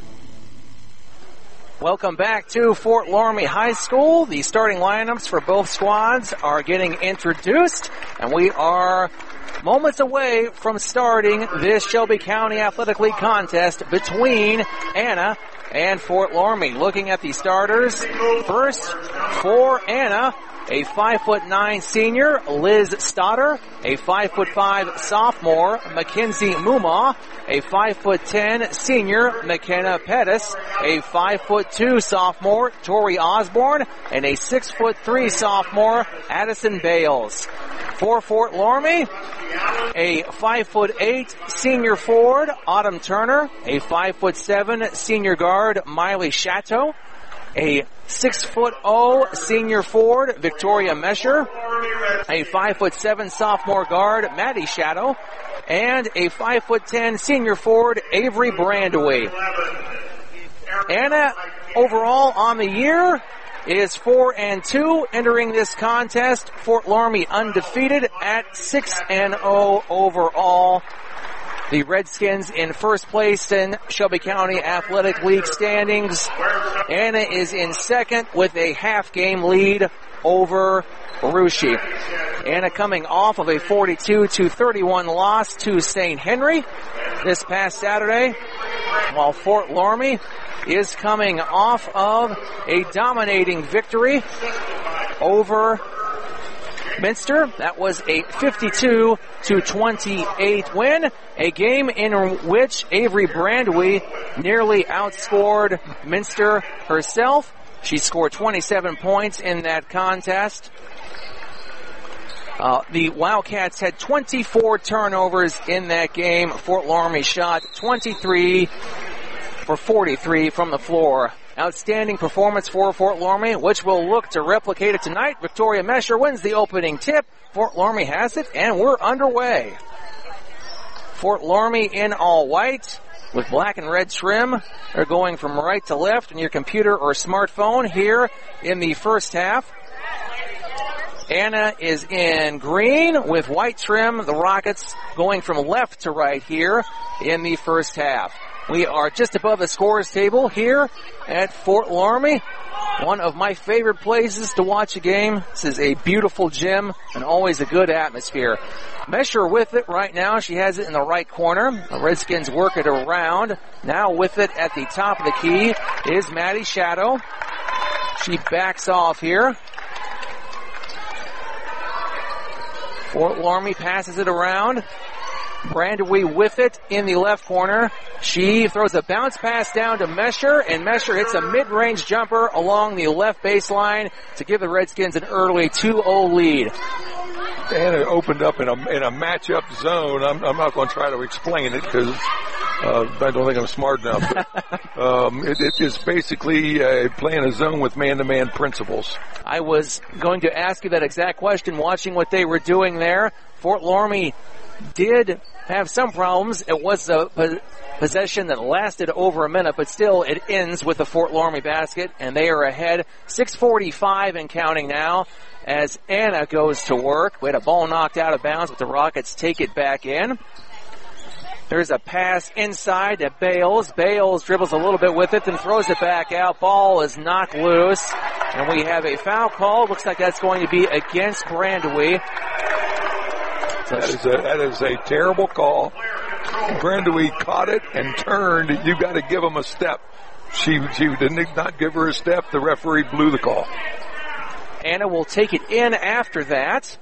Welcome back to Fort Loramie High School. The starting lineups for both squads are getting introduced, and we are moments away from starting this Shelby County Athletic League contest between Anna and Fort Loramie. Looking at the starters, first for Anna, a 5'9" senior, Liz Stoddard, a 5'5" sophomore, Mackenzie Mumma, a 5'10" senior, McKenna Pettis, a 5'2" sophomore, Tori Osborne, and a 6'3" sophomore, Addison Bales. For Fort Loramie, a 5'8" senior forward, Autumn Turner, a 5'7" senior guard, Miley Chateau, a 6'0" senior forward, Victoria Mesher, a 5'7" sophomore guard, Maddie Shadow, and a 5'10" senior forward, Avery Brandaway. Anna, overall on the year, is 4-2 entering this contest. Fort Loramie undefeated at 6-0 overall. The Redskins in first place in Shelby County Athletic League standings. Anna is in second with a half-game lead over Russia. Anna coming off of a 42-31 loss to St. Henry this past Saturday, while Fort Loramie is coming off of a dominating victory over Minster. That was a 52-28 win, a game in which Avery Brandwee nearly outscored Minster herself. She scored 27 points in that contest. The Wildcats had 24 turnovers in that game. Fort Loramie shot 23 for 43 from the floor. Outstanding performance for Fort Loramie, which will look to replicate it tonight. Victoria Mesher wins the opening tip. Fort Loramie has it, and we're underway. Fort Loramie in all white with black and red trim. They're going from right to left on your computer or smartphone here in the first half. Anna is in green with white trim. The Rockets going from left to right here in the first half. We are just above the scores table here at Fort Loramie. One of my favorite places to watch a game. This is a beautiful gym and always a good atmosphere. Mesher with it right now. She has it in the right corner. The Redskins work it around. Now with it at the top of the key is Maddie Shadow. She backs off here. Fort Loramie passes it around. Brandawee with it in the left corner. She throws a bounce pass down to Mesher, and Mesher hits a mid-range jumper along the left baseline to give the Redskins an early 2-0 lead. Anna opened up in a matchup zone. I'm not going to try to explain it because I don't think I'm smart enough. But, it is basically playing a zone with man-to-man principles. I was going to ask you that exact question, watching what they were doing there. Fort Loramie did have some problems. It was a possession that lasted over a minute, but still it ends with the Fort Loramie basket, and they are ahead 6:45 and counting now as Anna goes to work. We had a ball knocked out of bounds, but the Rockets take it back in. There's a pass inside to Bales. Bales dribbles a little bit with it, then throws it back out. Ball is knocked loose, and we have a foul call. Looks like that's going to be against Brandawee. That is a terrible call. Brandawee caught it and turned. You got to give him a step. She did not give her a step. The referee blew the call. Anna will take it in after that.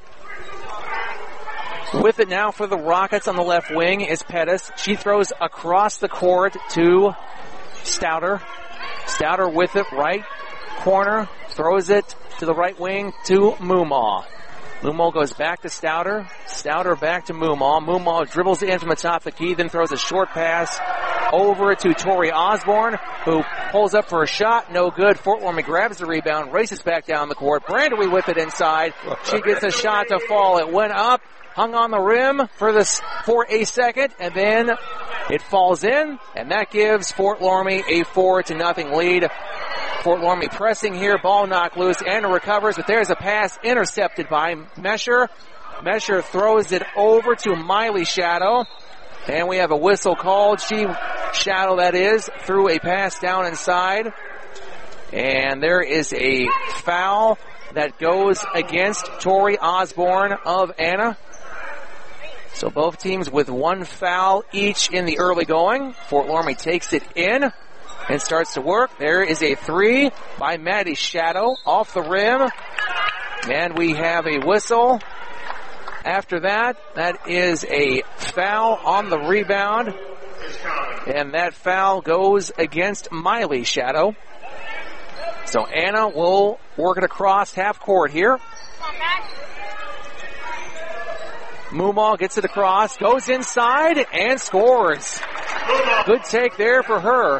With it now for the Rockets on the left wing is Pettis. She throws across the court to Stouter. Stouter with it, right corner, throws it to the right wing to Mumaw. Mumaw goes back to Stouter. Stouter back to Mumaw. Mumaw dribbles in from the top of the key, then throws a short pass over to Tori Osborne, who pulls up for a shot. No good. Fort Loramie grabs the rebound, races back down the court. Brandery with it inside. She gets a shot to fall. It went up, hung on the rim for a second, and then it falls in, and that gives Fort Loramie a 4-0 lead. Fort Loramie pressing here, ball knocked loose. Anna recovers, but there's a pass intercepted by Mesher. Mesher throws it over to Miley Shadow, and we have a whistle called. Shadow, that is, threw a pass down inside, and there is a foul that goes against Tori Osborne of Anna. So both teams with one foul each in the early going. Fort Loramie takes it in and starts to work. There is a three by Maddie Shadow off the rim. And we have a whistle. After that, that is a foul on the rebound. And that foul goes against Miley Shadow. So Anna will work it across half court here. Mumaw gets it across, goes inside, and scores. Good take there for her.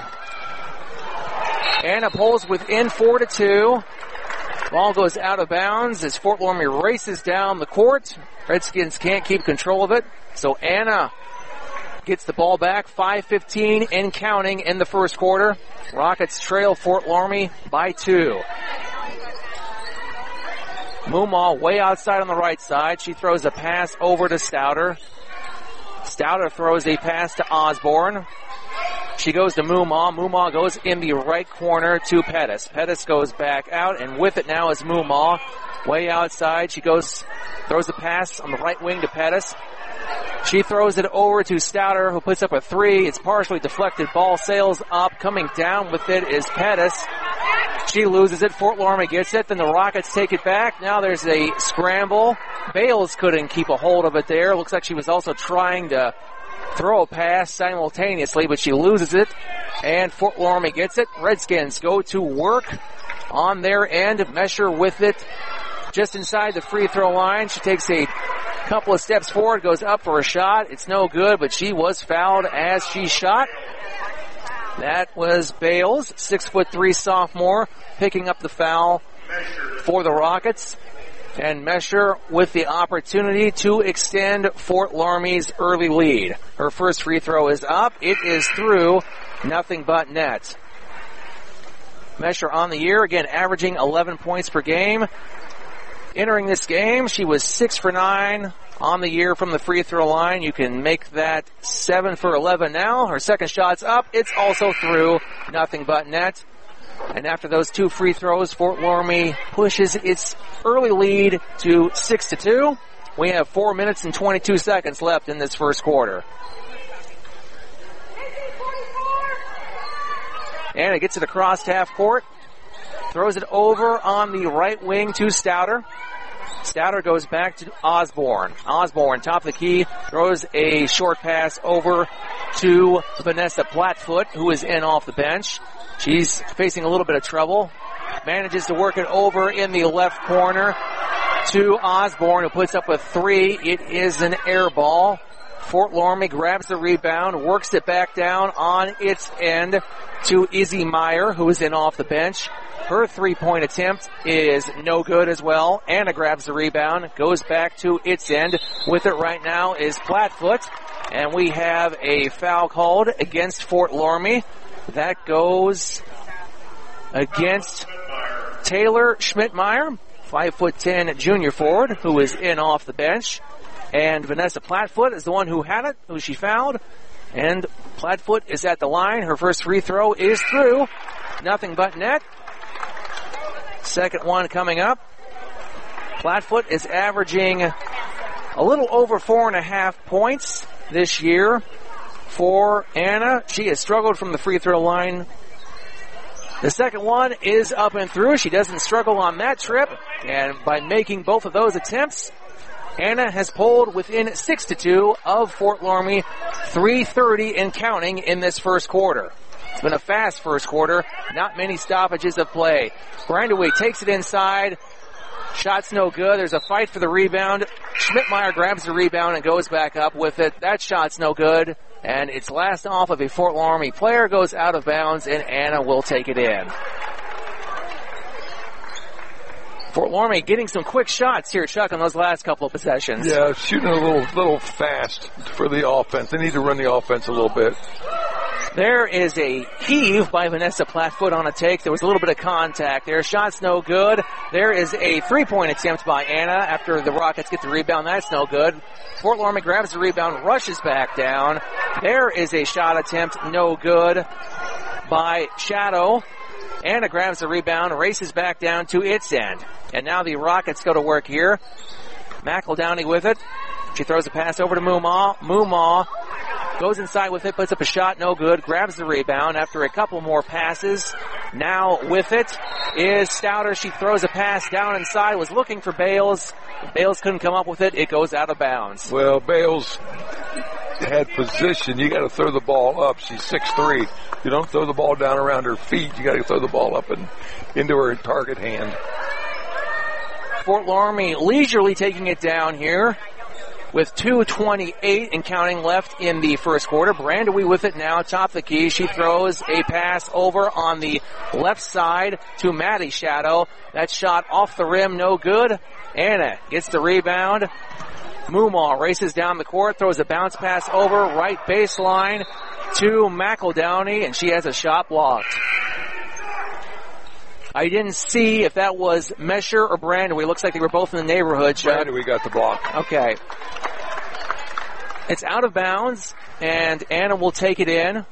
Anna pulls within 4-2. Ball goes out of bounds as Fort Loramie races down the court. Redskins can't keep control of it. So Anna gets the ball back. 5:15 and counting in the first quarter. Rockets trail Fort Loramie by 2. Mumaw way outside on the right side. She throws a pass over to Stouter. Stouter throws a pass to Osborne. She goes to Mumaw. Mumaw goes in the right corner to Pettis. Pettis goes back out, and with it now is Mumaw. Way outside. She throws a pass on the right wing to Pettis. She throws it over to Stouter, who puts up a three. It's partially deflected. Ball sails up. Coming down with it is Pettis. She loses it. Fort Loramie gets it. Then the Rockets take it back. Now there's a scramble. Bales couldn't keep a hold of it there. Looks like she was also trying to throw a pass simultaneously, but she loses it. And Fort Loramie gets it. Redskins go to work on their end. Mesher with it just inside the free throw line. She takes a couple of steps forward, goes up for a shot. It's no good, but she was fouled as she shot. That was Bales, 6'3" sophomore, picking up the foul for the Rockets. And Mesher with the opportunity to extend Fort Loramie's early lead. Her first free throw is up. It is through. Nothing but net. Mesher on the year, again averaging 11 points per game. Entering this game, she was 6 for 9 on the year from the free throw line. You can make that 7 for 11 now. Her second shot's up. It's also through. Nothing but net. And after those two free throws, Fort Loramie pushes its early lead to 6-2. We have 4 minutes and 22 seconds left in this first quarter. And it gets it across half court. Throws it over on the right wing to Stouter. Stouter goes back to Osborne. Osborne, top of the key, throws a short pass over to Vanessa Plattfoot, who is in off the bench. She's facing a little bit of trouble. Manages to work it over in the left corner to Osborne, who puts up a three. It is an air ball. Fort Loramie grabs the rebound, works it back down on its end to Izzy Meyer, who is in off the bench. Her three-point attempt is no good as well. Anna grabs the rebound, goes back to its end. With it right now is Plattfoot, and we have a foul called against Fort Loramie. That goes against Taylor Schmidtmeyer, 5'10" junior forward, who is in off the bench. And Vanessa Plattfoot is the one who had it, who she fouled. And Plattfoot is at the line. Her first free throw is through. Nothing but net. Second one coming up. Plattfoot is averaging a little over 4.5 points this year for Anna. She has struggled from the free throw line The second one is up and through. She doesn't struggle on that trip. And by making both of those attempts, Anna has pulled within 6-2 of Fort Loramie, 3:30 and counting in this first quarter. It's been a fast first quarter. Not many stoppages of play. Brandaway takes it inside. Shot's no good. There's a fight for the rebound. Schmidtmeyer grabs the rebound and goes back up with it. That shot's no good. And it's last off of a Fort Loramie player, goes out of bounds, and Anna will take it in. Fort Loramie getting some quick shots here, Chuck, on those last couple of possessions. Yeah, shooting a little fast for the offense. They need to run the offense a little bit. There is a heave by Vanessa Plattfoot on a take. There was a little bit of contact there. Shot's no good. There is a three-point attempt by Anna after the Rockets get the rebound. That's no good. Fort Loramie grabs the rebound, rushes back down. There is a shot attempt, no good by Shadow. Anna grabs the rebound, races back down to its end. And now the Rockets go to work here. McEldowney with it. She throws a pass over to Mumaw. Mumaw goes inside with it, puts up a shot, no good, grabs the rebound after a couple more passes. Now with it is Stouter. She throws a pass down inside, was looking for Bales. Bales couldn't come up with it. It goes out of bounds. Well, Bales had position. You got to throw the ball up. She's 6'3". You don't throw the ball down around her feet. You got to throw the ball up and into her target hand. Fort Loramie leisurely taking it down here with 2:28 and counting left in the first quarter. Brandaway with it now, top the key. She throws a pass over on the left side to Maddie Shadow. That shot off the rim, no good. Anna gets the rebound. Mumaw races down the court, throws a bounce pass over right baseline to McEldowney, and she has a shot blocked. I didn't see if that was Mesher or Brandaway. Looks like they were both in the neighborhood. Brandaway got the block. Okay. It's out of bounds, and Anna will take it in.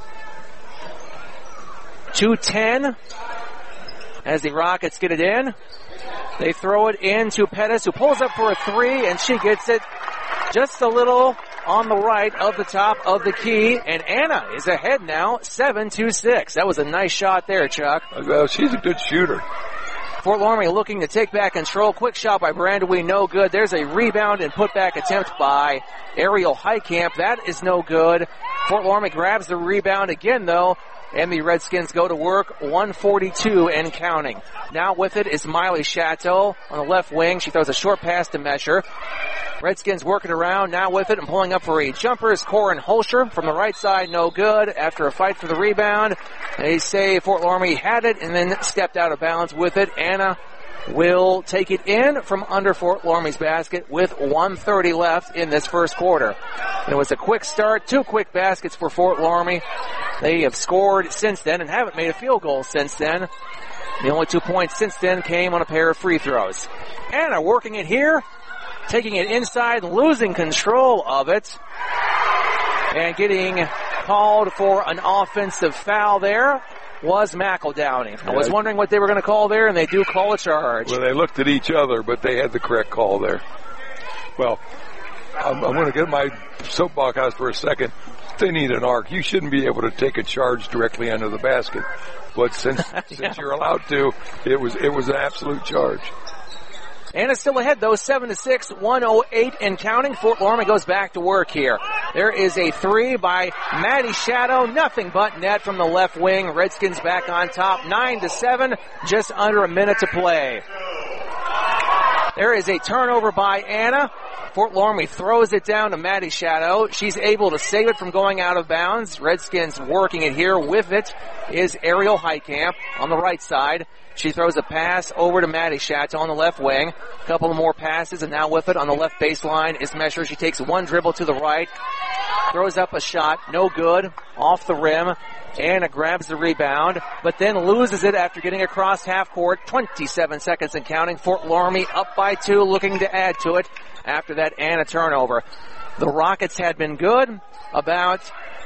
2:10 as the Rockets get it in. They throw it in to Pettis, who pulls up for a three, and she gets it just a little on the right of the top of the key, and Anna is ahead now, 7-6. That was a nice shot there, Chuck. Well, she's a good shooter. Fort Loramie looking to take back control. Quick shot by Brandaway, no good. There's a rebound and putback attempt by Ariel Heitkamp. That is no good. Fort Loramie grabs the rebound again, though, and the Redskins go to work, 1:42 and counting. Now with it is Miley Chateau on the left wing. She throws a short pass to Mesher. Redskins working around, now with it and pulling up for a jumper is Corin Holscher from the right side, no good. After a fight for the rebound, they say Fort Loramie had it and then stepped out of bounds with it. Anna will take it in from under Fort Loramie's basket with 1:30 left in this first quarter. It was a quick start, two quick baskets for Fort Loramie. They have scored since then and haven't made a field goal since then. The only 2 points since then came on a pair of free throws. Anna working it here, taking it inside, losing control of it, and getting called for an offensive foul there was McEldowney. I was wondering what they were going to call there, and they do call a charge. Well, they looked at each other, but they had the correct call there. Well, I'm going to get my soapbox out for a second. They need an arc. You shouldn't be able to take a charge directly under the basket. But since you're allowed to, it was an absolute charge. Anna's still ahead, though, 7-6, 1:08 and counting. Fort Loramie goes back to work here. There is a three by Maddie Shadow, nothing but net from the left wing. Redskins back on top, 9-7, just under a minute to play. There is a turnover by Anna. Fort Loramie throws it down to Maddie Shadow. She's able to save it from going out of bounds. Redskins working it here. With it is Ariel Heitkamp on the right side. She throws a pass over to Maddie Chateau on the left wing. A couple of more passes, and now with it on the left baseline is Mesher. She takes one dribble to the right, throws up a shot, no good, off the rim. Anna grabs the rebound, but then loses it after getting across half court. 27 seconds and counting. Fort Loramie up by 2, looking to add to it after that Anna turnover. The Rockets had been good about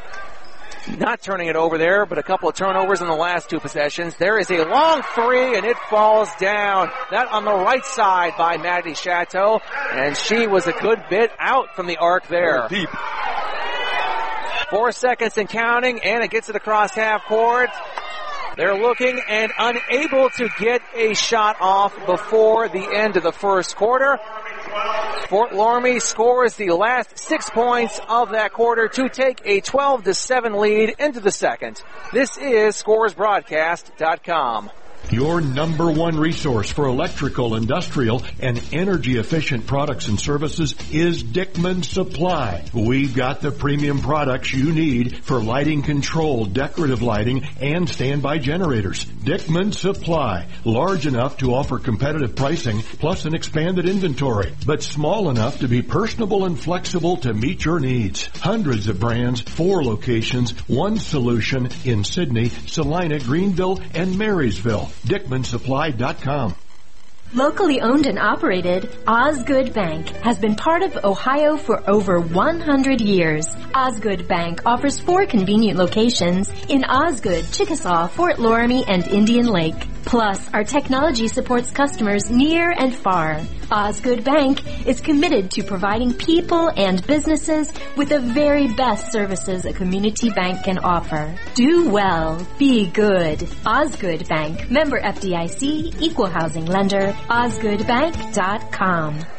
not turning it over there, but a couple of turnovers in the last two possessions. There is a long three, and it falls down. That on the right side by Maddie Chateau, and she was a good bit out from the arc there. Deep. 4 seconds and counting. Anna gets it across half court. They're looking and unable to get a shot off before the end of the first quarter. Fort Loramie scores the last 6 points of that quarter to take a 12-7 lead into the second. This is ScoresBroadcast.com. Your number one resource for electrical, industrial, and energy-efficient products and services is Dickman Supply. We've got the premium products you need for lighting control, decorative lighting, and standby generators. Dickman Supply, large enough to offer competitive pricing plus an expanded inventory, but small enough to be personable and flexible to meet your needs. Hundreds of brands, 4 locations, 1 solution in Sydney, Salina, Greenville, and Marysville. DickmanSupply.com. Locally owned and operated, Osgood Bank has been part of Ohio for over 100 years. Osgood Bank offers 4 convenient locations in Osgood, Chickasaw, Fort Loramie, and Indian Lake. Plus, our technology supports customers near and far. Osgood Bank is committed to providing people and businesses with the very best services a community bank can offer. Do well. Be good. Osgood Bank. Member FDIC. Equal housing lender. OsgoodBank.com.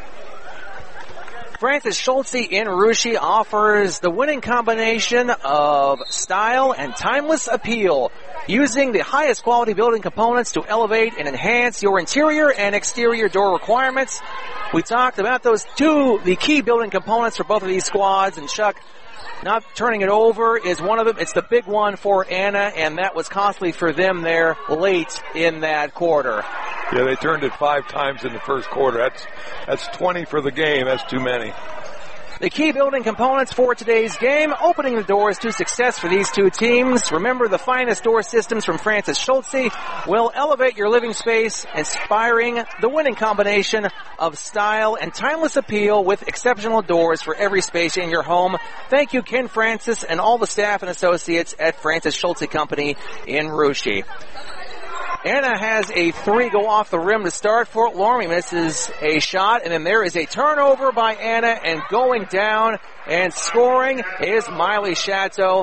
Francis Schultze in Russia offers the winning combination of style and timeless appeal, using the highest quality building components to elevate and enhance your interior and exterior door requirements. We talked about the key building components for both of these squads, and Chuck, not turning it over is one of them. It's the big one for Anna, and that was costly for them there late in that quarter. Yeah, they turned it 5 times in the first quarter. That's 20 for the game. That's too many. The key building components for today's game, opening the doors to success for these two teams. Remember, the finest door systems from Francis Schultze will elevate your living space, inspiring the winning combination of style and timeless appeal with exceptional doors for every space in your home. Thank you, Ken Francis, and all the staff and associates at Francis Schultze Company in Russia. Anna has a 3 go off the rim to start. Fort Loramie misses a shot, and then there is a turnover by Anna, and going down and scoring is Miley Chateau.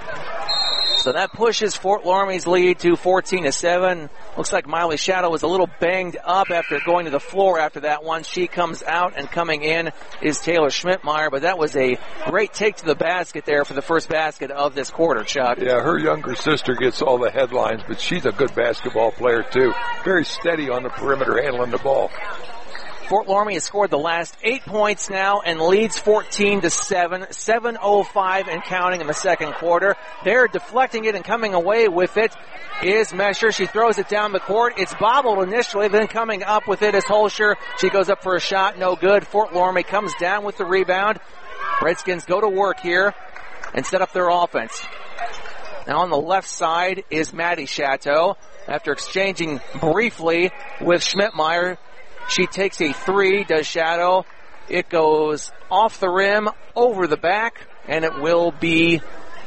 So that pushes Fort Loramie's lead to 14-7. Looks like Miley Chateau was a little banged up after going to the floor after that one. She comes out, and coming in is Taylor Schmidtmeyer, but that was a great take to the basket there for the first basket of this quarter, Chuck. Yeah, her younger sister gets all the headlines, but she's a good basketball player too. Very steady on the perimeter handling the ball. Fort Loramie has scored the last 8 points now and leads 14-7, 7:05 and counting in the second quarter. They're deflecting it and coming away with it is Mesher. She throws it down the court. It's bobbled initially, then coming up with it is Holscher. She goes up for a shot, no good. Fort Loramie comes down with the rebound. Redskins go to work here and set up their offense. Now on the left side is Maddie Chateau. After exchanging briefly with Schmidtmeyer, she takes a 3, does Chateau. It goes off the rim, over the back, and it will be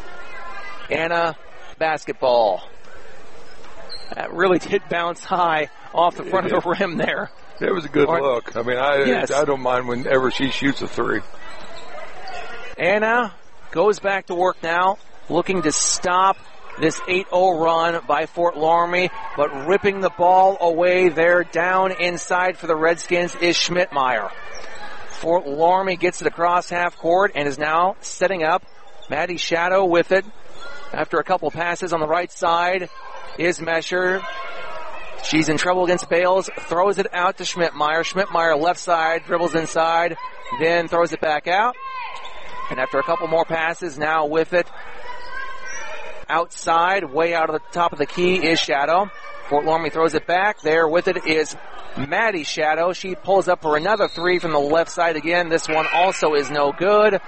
Anna basketball. That really did bounce high off the front of the rim there. It was a good look. I mean, I don't mind whenever she shoots a 3. Anna goes back to work now, looking to stop this 8-0 run by Fort Loramie, but ripping the ball away there down inside for the Redskins is Schmidtmeyer. Fort Loramie gets it across half court and is now setting up. Maddie Chateau with it. After a couple passes on the right side is Mesher. She's in trouble against Bales, throws it out to Schmidtmeyer. Schmidtmeyer left side, dribbles inside, then throws it back out. And after a couple more passes, now with it, outside, way out of the top of the key is Chateau. Fort Loramie throws it back. There with it is Maddie Chateau. She pulls up for another 3 from the left side again. This one also is no good.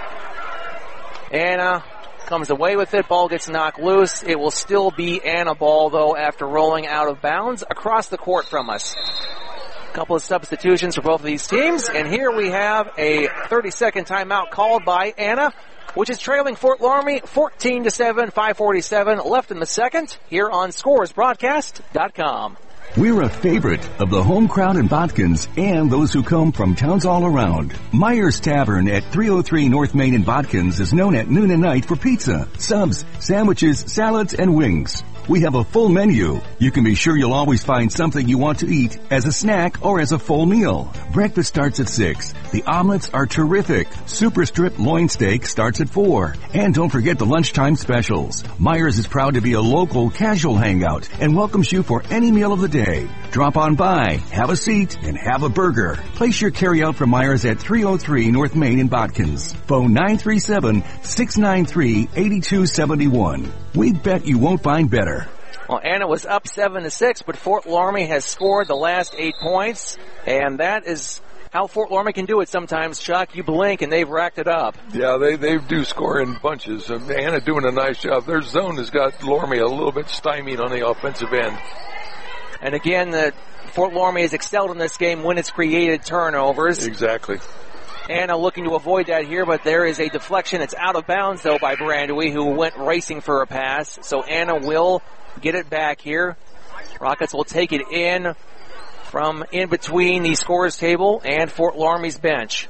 Anna comes away with it. Ball gets knocked loose. It will still be Anna ball, though, after rolling out of bounds across the court from us. A couple of substitutions for both of these teams. And here we have a 30-second timeout called by Anna, which is trailing Fort Loramie 14-7, 5:47 left in the second, here on ScoresBroadcast.com. We're a favorite of the home crowd in Botkins and those who come from towns all around. Myers Tavern at 303 North Main in Botkins is known at noon and night for pizza, subs, sandwiches, salads, and wings. We have a full menu. You can be sure you'll always find something you want to eat as a snack or as a full meal. Breakfast starts at 6. The omelets are terrific. Super strip loin steak starts at 4. And don't forget the lunchtime specials. Myers is proud to be a local casual hangout and welcomes you for any meal of the day. Drop on by, have a seat, and have a burger. Place your carryout from Myers at 303 North Main in Botkins. Phone 937-693-8271. We bet you won't find better. Well, Anna was up 7-6, but Fort Laramie has scored the last 8 points, and that is how Fort Laramie can do it sometimes, Chuck. You blink and they've racked it up. Yeah, they do score in bunches. Anna doing a nice job. Their zone has got Laramie a little bit stymied on the offensive end. And again, Fort Laramie has excelled in this game when it's created turnovers. Exactly. Anna looking to avoid that here, but there is a deflection. It's out of bounds, though, by Brandewee, who went racing for a pass. So Anna will get it back here. Rockets will take it in from in between the scorers table and Fort Laramie's bench.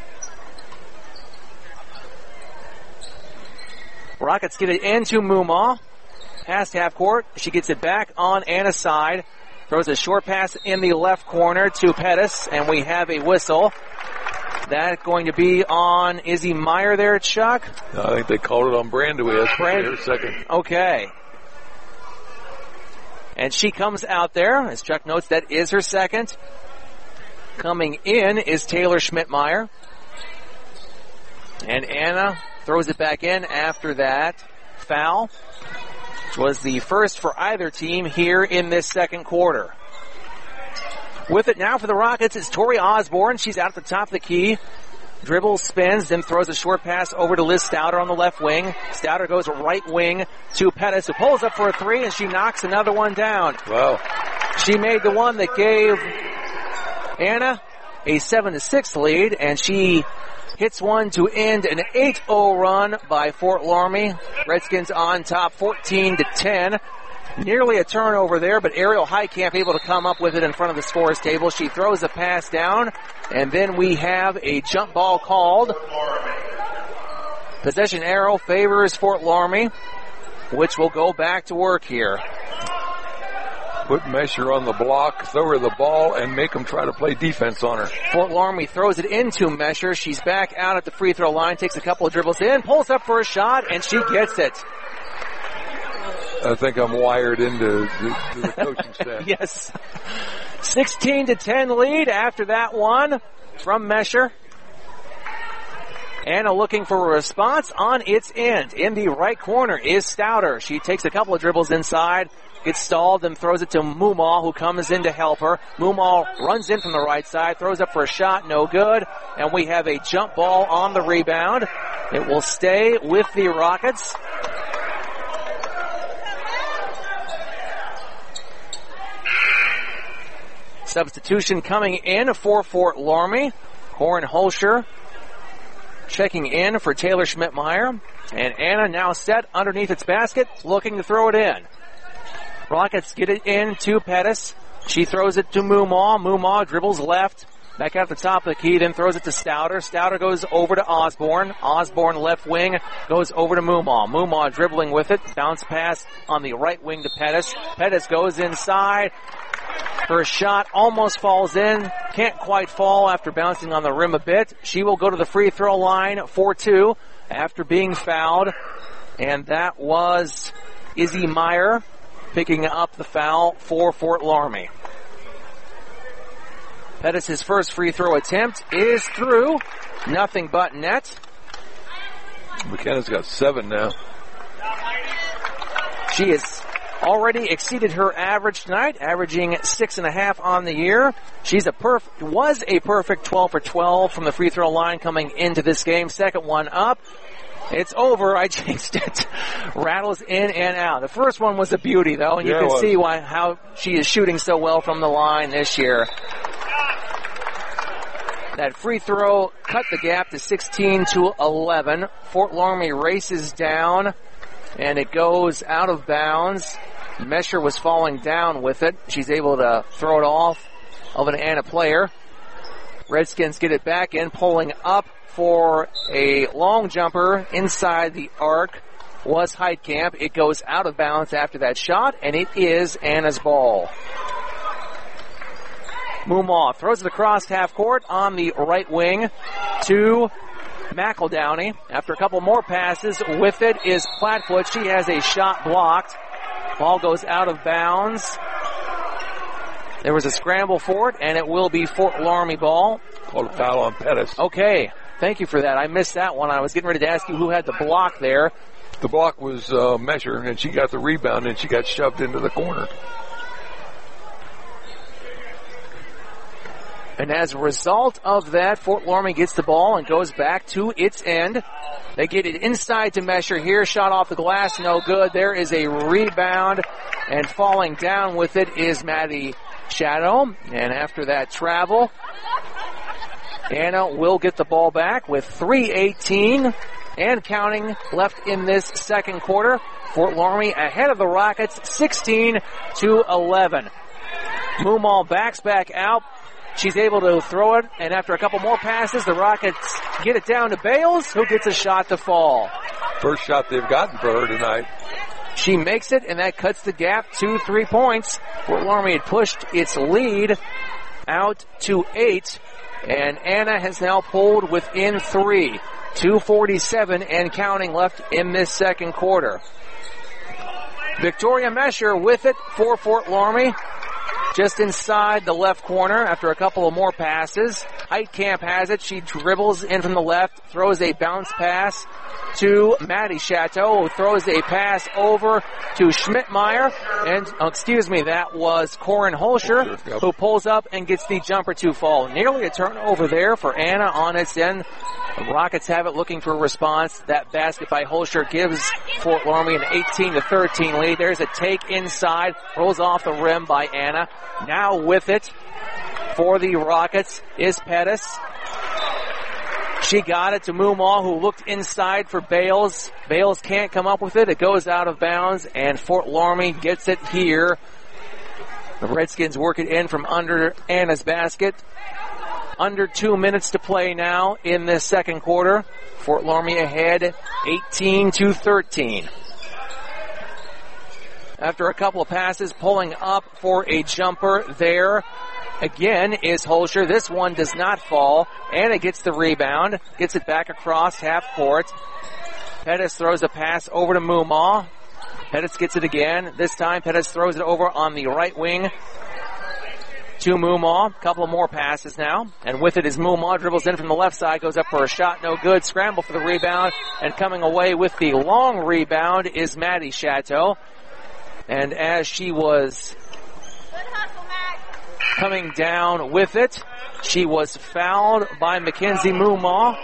Rockets get it into Mumaw. Past half court. She gets it back on Anna's side. Throws a short pass in the left corner to Pettis, and we have a whistle. That's going to be on Izzy Meyer there, Chuck. I think they called it on Brandewee. That's her second. Okay. And she comes out there. As Chuck notes, that is her second. Coming in is Taylor Schmidtmeyer. And Anna throws it back in after that foul, which was the first for either team here in this second quarter. With it now for the Rockets is Tori Osborne. She's out at the top of the key. Dribbles, spins, then throws a short pass over to Liz Stouter on the left wing. Stouter goes right wing to Pettis, who pulls up for a three, and she knocks another one down. Wow. She made the one that gave Anna a 7-6 lead, and she hits one to end an 8-0 run by Fort Laramie. Redskins on top 14-10. Nearly a turnover there, but Ariel Heitkamp able to come up with it in front of the scorer's table. She throws a pass down, and then we have a jump ball called. Possession arrow favors Fort Laramie, which will go back to work here. Put Mesher on the block, throw her the ball, and make them try to play defense on her. Fort Laramie throws it into Mesher. She's back out at the free throw line, takes a couple of dribbles in, pulls up for a shot, and she gets it. I think I'm wired into the coaching staff. Yes. 16-10 lead after that one from Mesher. Anna looking for a response on its end. In the right corner is Stouter. She takes a couple of dribbles inside, gets stalled, then throws it to Mumaw, who comes in to help her. Mumaw runs in from the right side, throws up for a shot, no good. And we have a jump ball on the rebound. It will stay with the Rockets. Substitution coming in for Fort Laramie. Corin Holscher checking in for Taylor Schmidtmeyer. And Anna now set underneath its basket, looking to throw it in. Rockets get it in to Pettis. She throws it to Mumaw. Mumaw dribbles left, back out the top of the key, then throws it to Stouter. Stouter goes over to Osborne. Osborne left wing goes over to Mumaw. Mumaw dribbling with it. Bounce pass on the right wing to Pettis. Pettis goes inside. Her shot almost falls in. Can't quite fall after bouncing on the rim a bit. She will go to the free throw line for two after being fouled. And that was Izzy Meyer picking up the foul for Fort Laramie. Pettis' first free throw attempt is through. Nothing but net. McKenna's got 7 now. She has already exceeded her average tonight, averaging 6.5 on the year. She's was a perfect 12 for 12 from the free throw line coming into this game. Second one up. It's over. I jinxed it. Rattles in and out. The first one was a beauty, though, and you can see how she is shooting so well from the line this year. That free throw cut the gap to 16-11. Fort Laramie races down, and it goes out of bounds. Mesher was falling down with it. She's able to throw it off of an Anna player. Redskins get it back in, pulling up for a long jumper inside the arc. was Heitkamp. It goes out of bounds after that shot, and it is Anna's ball. Moomaw throws it across half court on the right wing to McEldowney. After a couple more passes, with it is Flatfoot. She has a shot blocked. Ball goes out of bounds. There was a scramble for it, and it will be Fort Laramie ball. Called a foul on Pettis. Okay, thank you for that. I missed that one. I was getting ready to ask you who had the block there. The block was Mesher, and she got the rebound, and she got shoved into the corner. And as a result of that, Fort Laramie gets the ball and goes back to its end. They get it inside to Mesher here. Shot off the glass, no good. There is a rebound, and falling down with it is Maddie Shadow. And after that travel, Anna will get the ball back with 3:18 and counting left in this second quarter. Fort Laramie ahead of the Rockets, 16-11. Moomaw backs back out. She's able to throw it, and after a couple more passes, the Rockets get it down to Bales, who gets a shot to fall. First shot they've gotten for her tonight. She makes it, and that cuts the gap to 3 points. Fort Laramie had pushed its lead out to 8, and Anna has now pulled within 3. 2:47 and counting left in this second quarter. Victoria Mesher with it for Fort Laramie. Just inside the left corner after a couple of more passes. Heitkamp has it. She dribbles in from the left, throws a bounce pass to Maddie Chateau, who throws a pass over to Schmidtmeyer. And, that was Corin Holscher, who pulls up and gets the jumper to fall. Nearly a turnover there for Anna on its end. The Rockets have it looking for a response. That basket by Holscher gives Fort Laramie an 18-13 lead. There's a take inside, rolls off the rim by Anna. Now with it for the Rockets is Pettis. She got it to Moomaw, who looked inside for Bales. Bales can't come up with it. It goes out of bounds, and Fort Laramie gets it here. The Redskins work it in from under Anna's basket. Under 2 minutes to play now in this second quarter. Fort Laramie ahead 18-13. After a couple of passes, pulling up for a jumper there again is Holscher. This one does not fall. Anna gets the rebound, gets it back across half court. Pettis throws a pass over to Moomaw. Pettis gets it again. This time Pettis throws it over on the right wing to Moomaw. Couple more passes now. And with it is Moomaw. Dribbles in from the left side. Goes up for a shot. No good. Scramble for the rebound. And coming away with the long rebound is Maddie Chateau. And as she was coming down with it, she was fouled by Mackenzie Moomaw.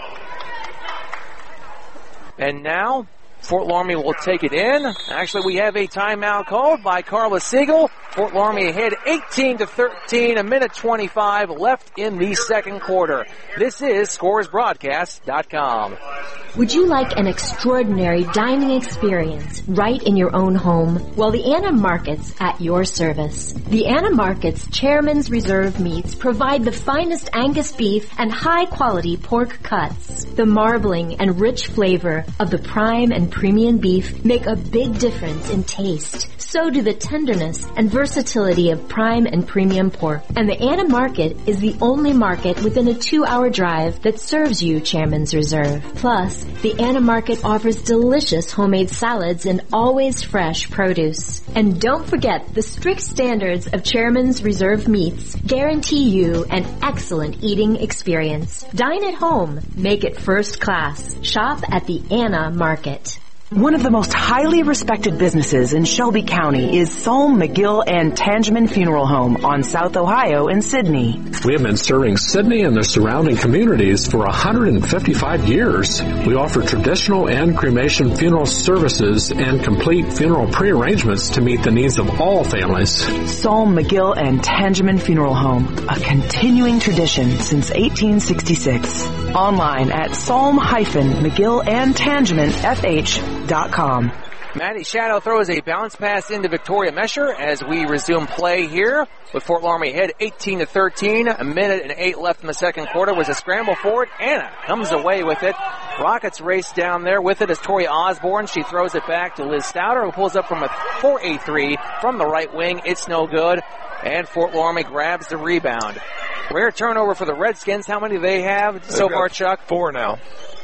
And now Fort Laramie will take it in. Actually, we have a timeout called by Carla Siegel. Fort Laramie ahead 18-13, a minute 25 left in the second quarter. This is ScoresBroadcast.com. Would you like an extraordinary dining experience right in your own home? Well, the Anna Markets at your service. The Anna Markets Chairman's Reserve meats provide the finest Angus beef and high-quality pork cuts. The marbling and rich flavor of the prime and premium beef make a big difference in taste. So do the tenderness and versatility of prime and premium pork. And the Anna Market is the only market within a 2-hour drive that serves you Chairman's Reserve. Plus, the Anna Market offers delicious homemade salads and always fresh produce. And don't forget, the strict standards of Chairman's Reserve meats guarantee you an excellent eating experience. Dine at home. Make it first class. Shop at the Anna Market. One of the most highly respected businesses in Shelby County is Solm, McGill, and Tangeman Funeral Home on South Ohio in Sidney. We have been serving Sidney and the surrounding communities for 155 years. We offer traditional and cremation funeral services and complete funeral prearrangements to meet the needs of all families. Solm, McGill, and Tangeman Funeral Home, a continuing tradition since 1866. Online at solm-mcgillandtangemanfh.com. Maddie Shadow throws a bounce pass into Victoria Mesher as we resume play here with Fort Laramie ahead 18-13. A minute and 8 left in the second quarter. Was a scramble for it. Anna comes away with it. Rockets race down there with it as Tori Osborne. She throws it back to Liz Stouter, who pulls up for a three from the right wing. It's no good. And Fort Laramie grabs the rebound. Rare turnover for the Redskins. How many do they have so far, Chuck? 4 now.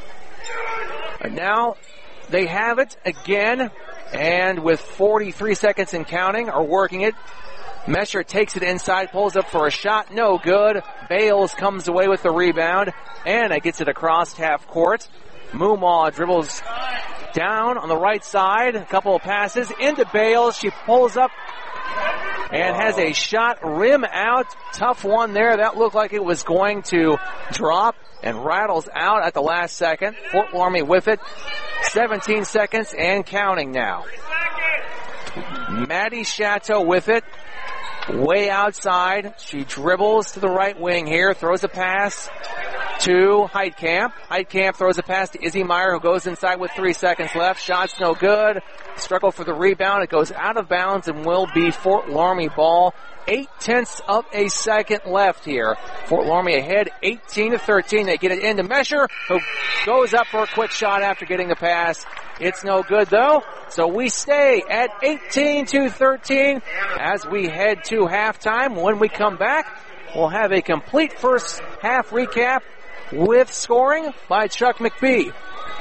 And now they have it again, and with 43 seconds and counting, are working it. Mesher takes it inside, pulls up for a shot, no good. Bales comes away with the rebound. Anna gets it across half court. Mumaw dribbles down on the right side, a couple of passes into Bales. She pulls up and has a shot rim out. Tough one there. That looked like it was going to drop and rattles out at the last second. Fort Laramie with it. 17 seconds and counting now. Maddie Chateau with it. Way outside. She dribbles to the right wing here. Throws a pass to Heitkamp. Heitkamp throws a pass to Izzy Meyer, who goes inside with 3 seconds left. Shot's no good. Struggle for the rebound. It goes out of bounds and will be Fort Laramie ball. 0.8 of a second left here. Fort Laramie ahead 18-13. They get it into Mesher, who goes up for a quick shot after getting the pass. It's no good though. So we stay at 18-13 as we head to halftime. When we come back, we'll have a complete first half recap with scoring by Chuck McBee.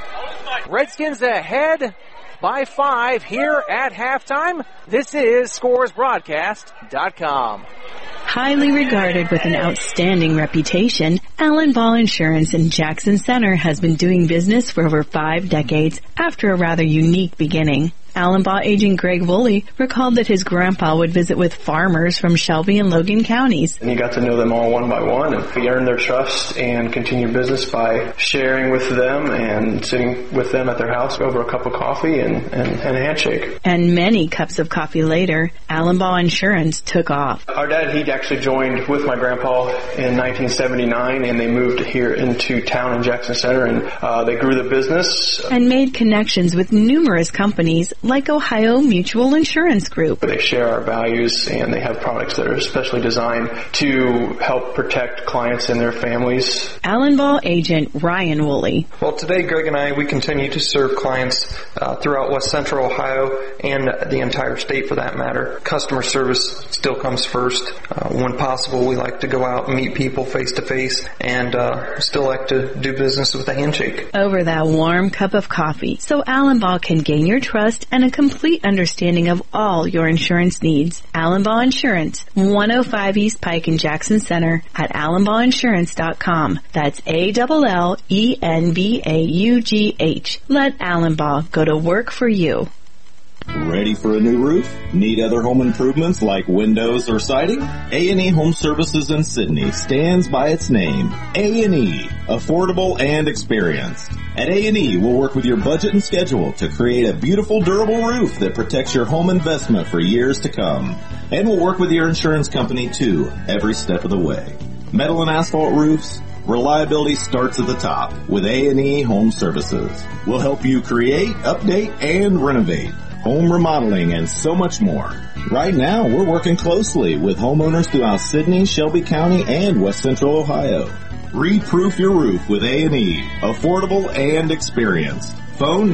Redskins ahead by 5 here at halftime. This is ScoresBroadcast.com. Highly regarded with an outstanding reputation, Allen Ball Insurance in Jackson Center has been doing business for over 5 decades after a rather unique beginning. Allen Ball agent Greg Woolley recalled that his grandpa would visit with farmers from Shelby and Logan counties. And he got to know them all one by one, and he earned their trust and continued business by sharing with them and sitting with them at their house over a cup of coffee and a handshake. And many cups of coffee later, Allen Ball Insurance took off. Our dad, he actually joined with my grandpa in 1979, and they moved here into town in Jackson Center, and they grew the business. And made connections with numerous companies like Ohio Mutual Insurance Group. They share our values, and they have products that are especially designed to help protect clients and their families. Allen Ball agent Ryan Woolley. Well, today Greg and I, we continue to serve clients throughout West Central Ohio and the entire state for that matter. Customer service still comes first. When possible, we like to go out and meet people face to face, and still like to do business with a handshake. Over that warm cup of coffee, so Allen Ball can gain your trust and a complete understanding of all your insurance needs. Allen Ball Insurance, 105 East Pike in Jackson Center at AllenBallInsurance.com. That's ALLENBAUGH. Let Allen Ball go to work for you. Ready for a new roof? Need other home improvements like windows or siding? A&E Home Services in Sidney stands by its name. A&E, affordable and experienced. At A&E, we'll work with your budget and schedule to create a beautiful, durable roof that protects your home investment for years to come. And we'll work with your insurance company too, every step of the way. Metal and asphalt roofs? Reliability starts at the top with A&E Home Services. We'll help you create, update, and renovate. Home remodeling, and so much more. Right now, we're working closely with homeowners throughout Sidney, Shelby County, and West Central Ohio. Re-proof your roof with A&E, affordable and experienced. Phone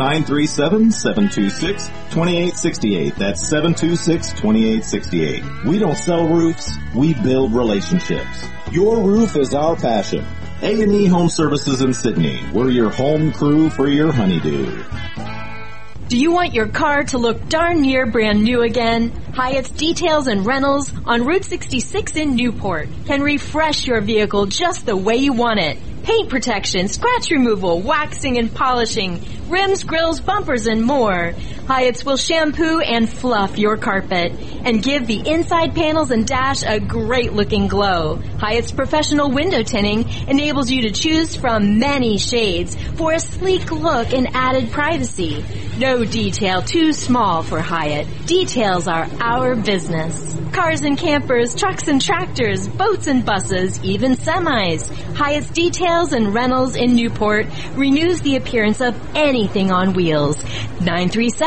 937-726-2868. That's 726-2868. We don't sell roofs, we build relationships. Your roof is our passion. A&E Home Services in Sidney. We're your home crew for your honeydew. Do you want your car to look darn near brand new again? Hyatt's Details and Rentals on Route 66 in Newport can refresh your vehicle just the way you want it. Paint protection, scratch removal, waxing and polishing, rims, grills, bumpers, and more. Hyatt's will shampoo and fluff your carpet and give the inside panels and dash a great-looking glow. Hyatt's professional window tinting enables you to choose from many shades for a sleek look and added privacy. No detail too small for Hyatt. Details are our business. Cars and campers, trucks and tractors, boats and buses, even semis. Hyatt's Details and Rentals in Newport renews the appearance of anything on wheels. 937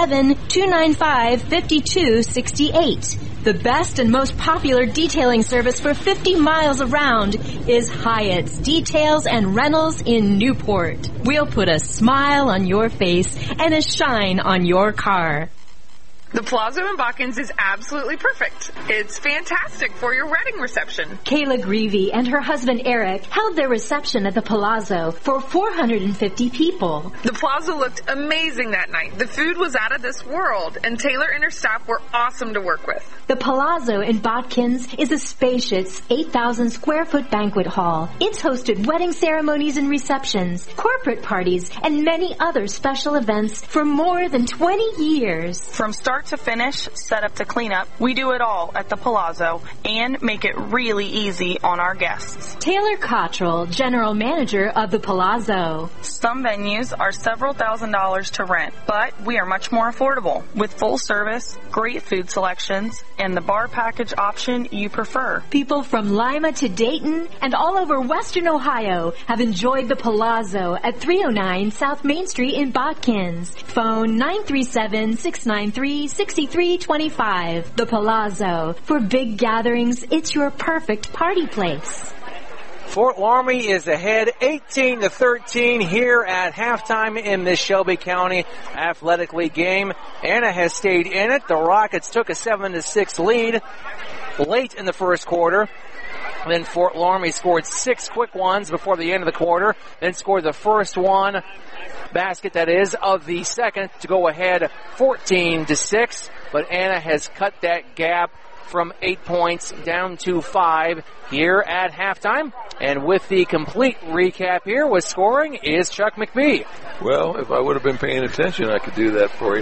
407-295-5268. The best and most popular detailing service for 50 miles around is Hyatt's Details and Rentals in Newport. We'll put a smile on your face and a shine on your car. The Palazzo in Botkins is absolutely perfect. It's fantastic for your wedding reception. Kayla Greavy and her husband Eric held their reception at the Palazzo for 450 people. The Palazzo looked amazing that night. The food was out of this world, and Taylor and her staff were awesome to work with. The Palazzo in Botkins is a spacious 8,000 square foot banquet hall. It's hosted wedding ceremonies and receptions, corporate parties, and many other special events for more than 20 years. From start to finish, set up to clean up, we do it all at the Palazzo and make it really easy on our guests. Taylor Cottrell, General Manager of the Palazzo. Some venues are several $1,000s to rent, but we are much more affordable with full service, great food selections, and the bar package option you prefer. People from Lima to Dayton and all over Western Ohio have enjoyed the Palazzo at 309 South Main Street in Botkins. Phone 937-693-6325. The Palazzo. For big gatherings, it's your perfect party place. Fort Laramie is ahead 18-13 here at halftime in this Shelby County Athletic League game. Anna has stayed in it. The Rockets took a 7-6 lead late in the first quarter. Then Fort Laramie scored 6 quick ones before the end of the quarter. Then scored the first one, basket that is, of the second to go ahead 14-6. But Anna has cut that gap from 8 points down to 5 here at halftime. And with the complete recap here with scoring is Chuck McBee. Well, if I would have been paying attention, I could do that for you.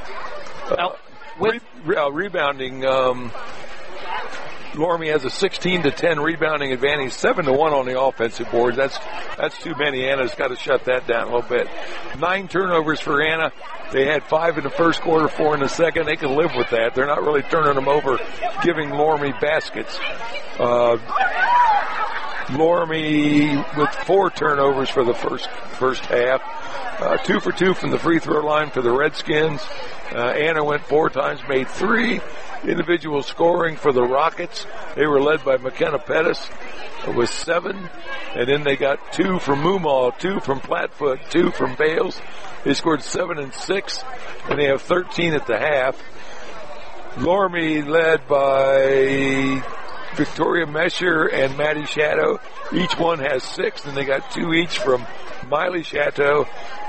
Rebounding, Laramie has a 16-10 rebounding advantage, 7-1 on the offensive boards. That's too many. Anna's got to shut that down a little bit. 9 turnovers for Anna. They had 5 in the first quarter, 4 in the second. They can live with that. They're not really turning them over, giving Laramie baskets. Laramie with 4 turnovers for the first half. 2 for 2 from the free throw line for the Redskins. Anna went 4 times, made 3. Individual scoring for the Rockets. They were led by McKenna Pettis with 7. And then they got 2 from Moomaw, 2 from Plattfoot, 2 from Bales. They scored 7 and 6, and they have 13 at the half. Laramie led by Victoria Mesher and Maddie Shadow. Each one has 6, and they got 2 each from Miley Chateau,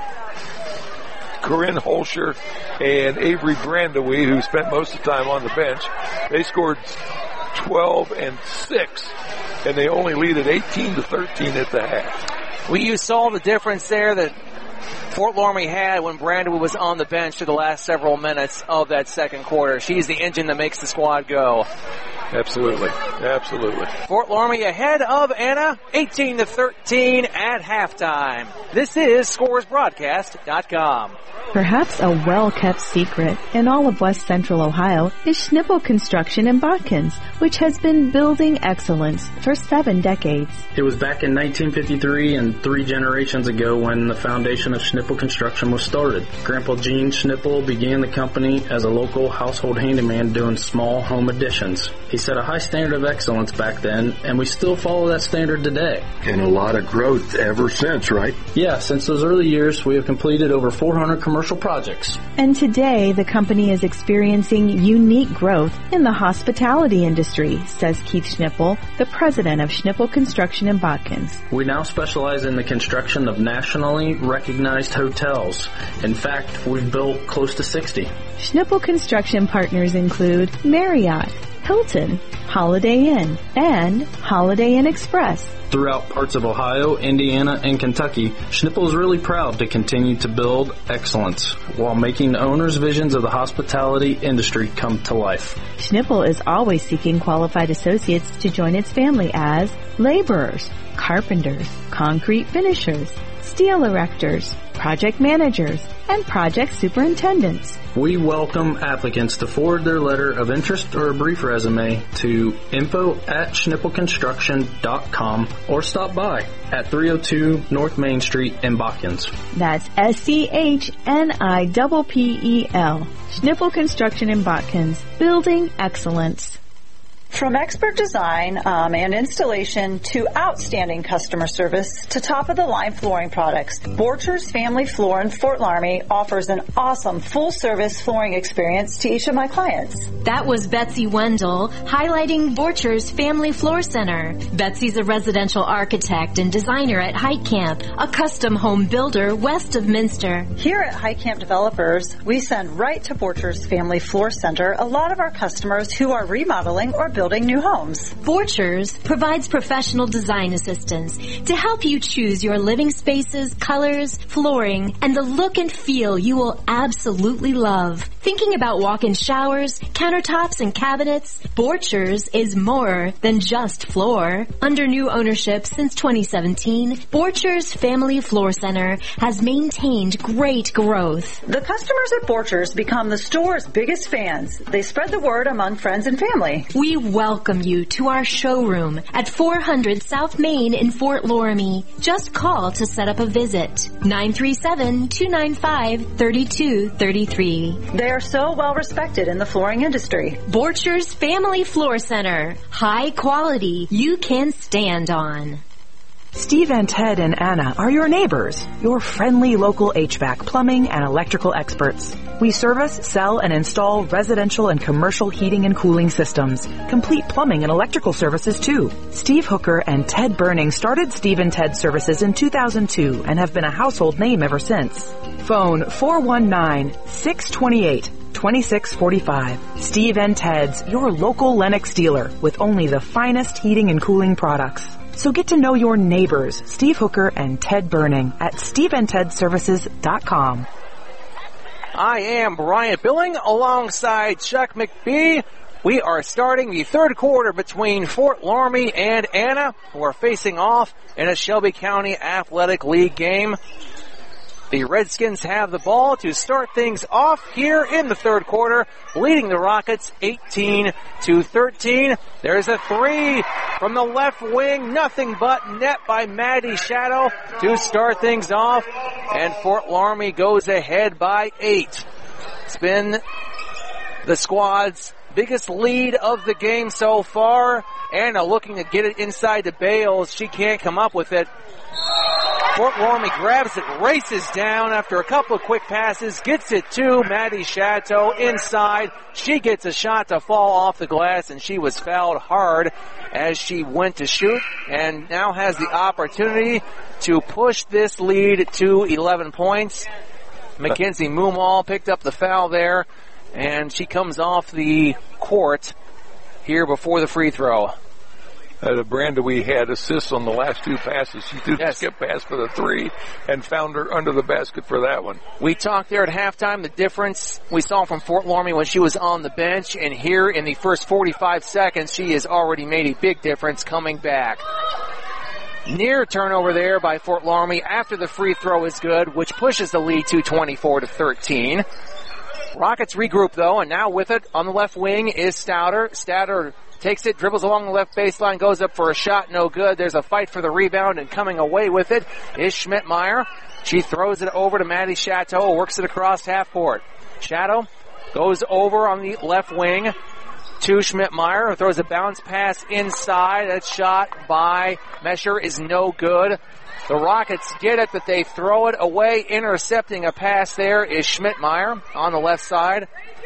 Corinne Holscher, and Avery Brandewie, who spent most of the time on the bench. They scored 12 and 6, and they only lead at 18-13 at the half. Well, you saw the difference there that Fort Laramie had when Brandewie was on the bench for the last several minutes of that second quarter. She's the engine that makes the squad go. Absolutely. Fort Laramie ahead of Anna, 18-13 at halftime. This is ScoresBroadcast.com. Perhaps a well-kept secret in all of West Central Ohio is Schnippel Construction in Botkins, which has been building excellence for 7 decades. It was back in 1953 and 3 generations ago when the foundation of Schnippel Construction was started. Grandpa Gene Schnippel began the company as a local household handyman doing small home additions. He set a high standard of excellence back then, and we still follow that standard today. And a lot of growth ever since, right? Yeah, since those early years, we have completed over 400 commercial projects. And today, the company is experiencing unique growth in the hospitality industry, says Keith Schnippel, the president of Schnippel Construction in Botkins. We now specialize in the construction of nationally recognized hotels. In fact, we've built close to 60. Schnippel Construction partners include Marriott, Hilton, Holiday Inn, and Holiday Inn Express. Throughout parts of Ohio, Indiana, and Kentucky, Schnippel is really proud to continue to build excellence while making the owners' visions of the hospitality industry come to life. Schnippel is always seeking qualified associates to join its family as laborers, carpenters, concrete finishers, steel erectors, project managers, and project superintendents. We welcome applicants to forward their letter of interest or a brief resume to info@schnippelconstruction.com or stop by at 302 North Main Street in Botkins. That's SCHNIPPEL. Schnippel Construction in Botkins. Building excellence. From expert design and installation to outstanding customer service to top-of-the-line flooring products, Borchers Family Floor in Fort Laramie offers an awesome full-service flooring experience to each of my clients. That was Betsy Wendell highlighting Borchers Family Floor Center. Betsy's a residential architect and designer at Heitkamp, a custom home builder west of Minster. Here at Heitkamp Developers, we send right to Borchers Family Floor Center a lot of our customers who are remodeling or building new homes. Borchers provides professional design assistance to help you choose your living spaces, colors, flooring, and the look and feel you will absolutely love. Thinking about walk-in showers, countertops, and cabinets? Borchers is more than just floor. Under new ownership since 2017, Borchers Family Floor Center has maintained great growth. The customers at Borchers become the store's biggest fans. They spread the word among friends and family. We welcome you to our showroom at 400 South Main in Fort Laramie. Just call to set up a visit. 937-295-3233. They are so well respected in the flooring industry. Borchers Family Floor Center. High quality you can stand on. Steve and Ted and Anna are your neighbors, your friendly local HVAC, plumbing, and electrical experts. We service, sell, and install residential and commercial heating and cooling systems. Complete plumbing and electrical services, too. Steve Hooker and Ted Burning started Steve and Ted Services in 2002 and have been a household name ever since. Phone 419-628-2645. Steve and Ted's, your local Lennox dealer with only the finest heating and cooling products. So get to know your neighbors, Steve Hooker and Ted Burning at steveandtedservices.com. I am Brian Billing alongside Chuck McBee. We are starting the third quarter between Fort Laramie and Anna, who are facing off in a Shelby County Athletic League game. The Redskins have the ball to start things off here in the third quarter, leading the Rockets 18-13. There's a three from the left wing, nothing but net by Maddie Shadow to start things off, and Fort Laramie goes ahead by 8. It's been the squad's biggest lead of the game so far. Anna looking to get it inside to Bales. She can't come up with it. Fort Laramie grabs it, races down after a couple of quick passes, gets it to Maddie Chateau inside. She gets a shot to fall off the glass, and she was fouled hard as she went to shoot, and now has the opportunity to push this lead to 11 points. Mackenzie Moomal picked up the foul there, and she comes off the court here before the free throw. Branda, we had assists on the last two passes. She threw the skip pass for the three and found her under the basket for that one. We talked there at halftime, the difference we saw from Fort Laramie when she was on the bench, and here in the first 45 seconds, she has already made a big difference coming back. Near turnover there by Fort Laramie after the free throw is good, which pushes the lead to 24-13. Rockets regroup though, and now with it on the left wing is Stouter. Stouter takes it, dribbles along the left baseline, goes up for a shot, no good. There's a fight for the rebound, and coming away with it is Schmidtmeyer. She throws it over to Maddie Chateau, works it across half court. Chateau goes over on the left wing to Schmidtmeyer, who throws a bounce pass inside. That shot by Mesher is no good. The Rockets get it, but they throw it away. Intercepting a pass there is Schmidtmeyer on the left side.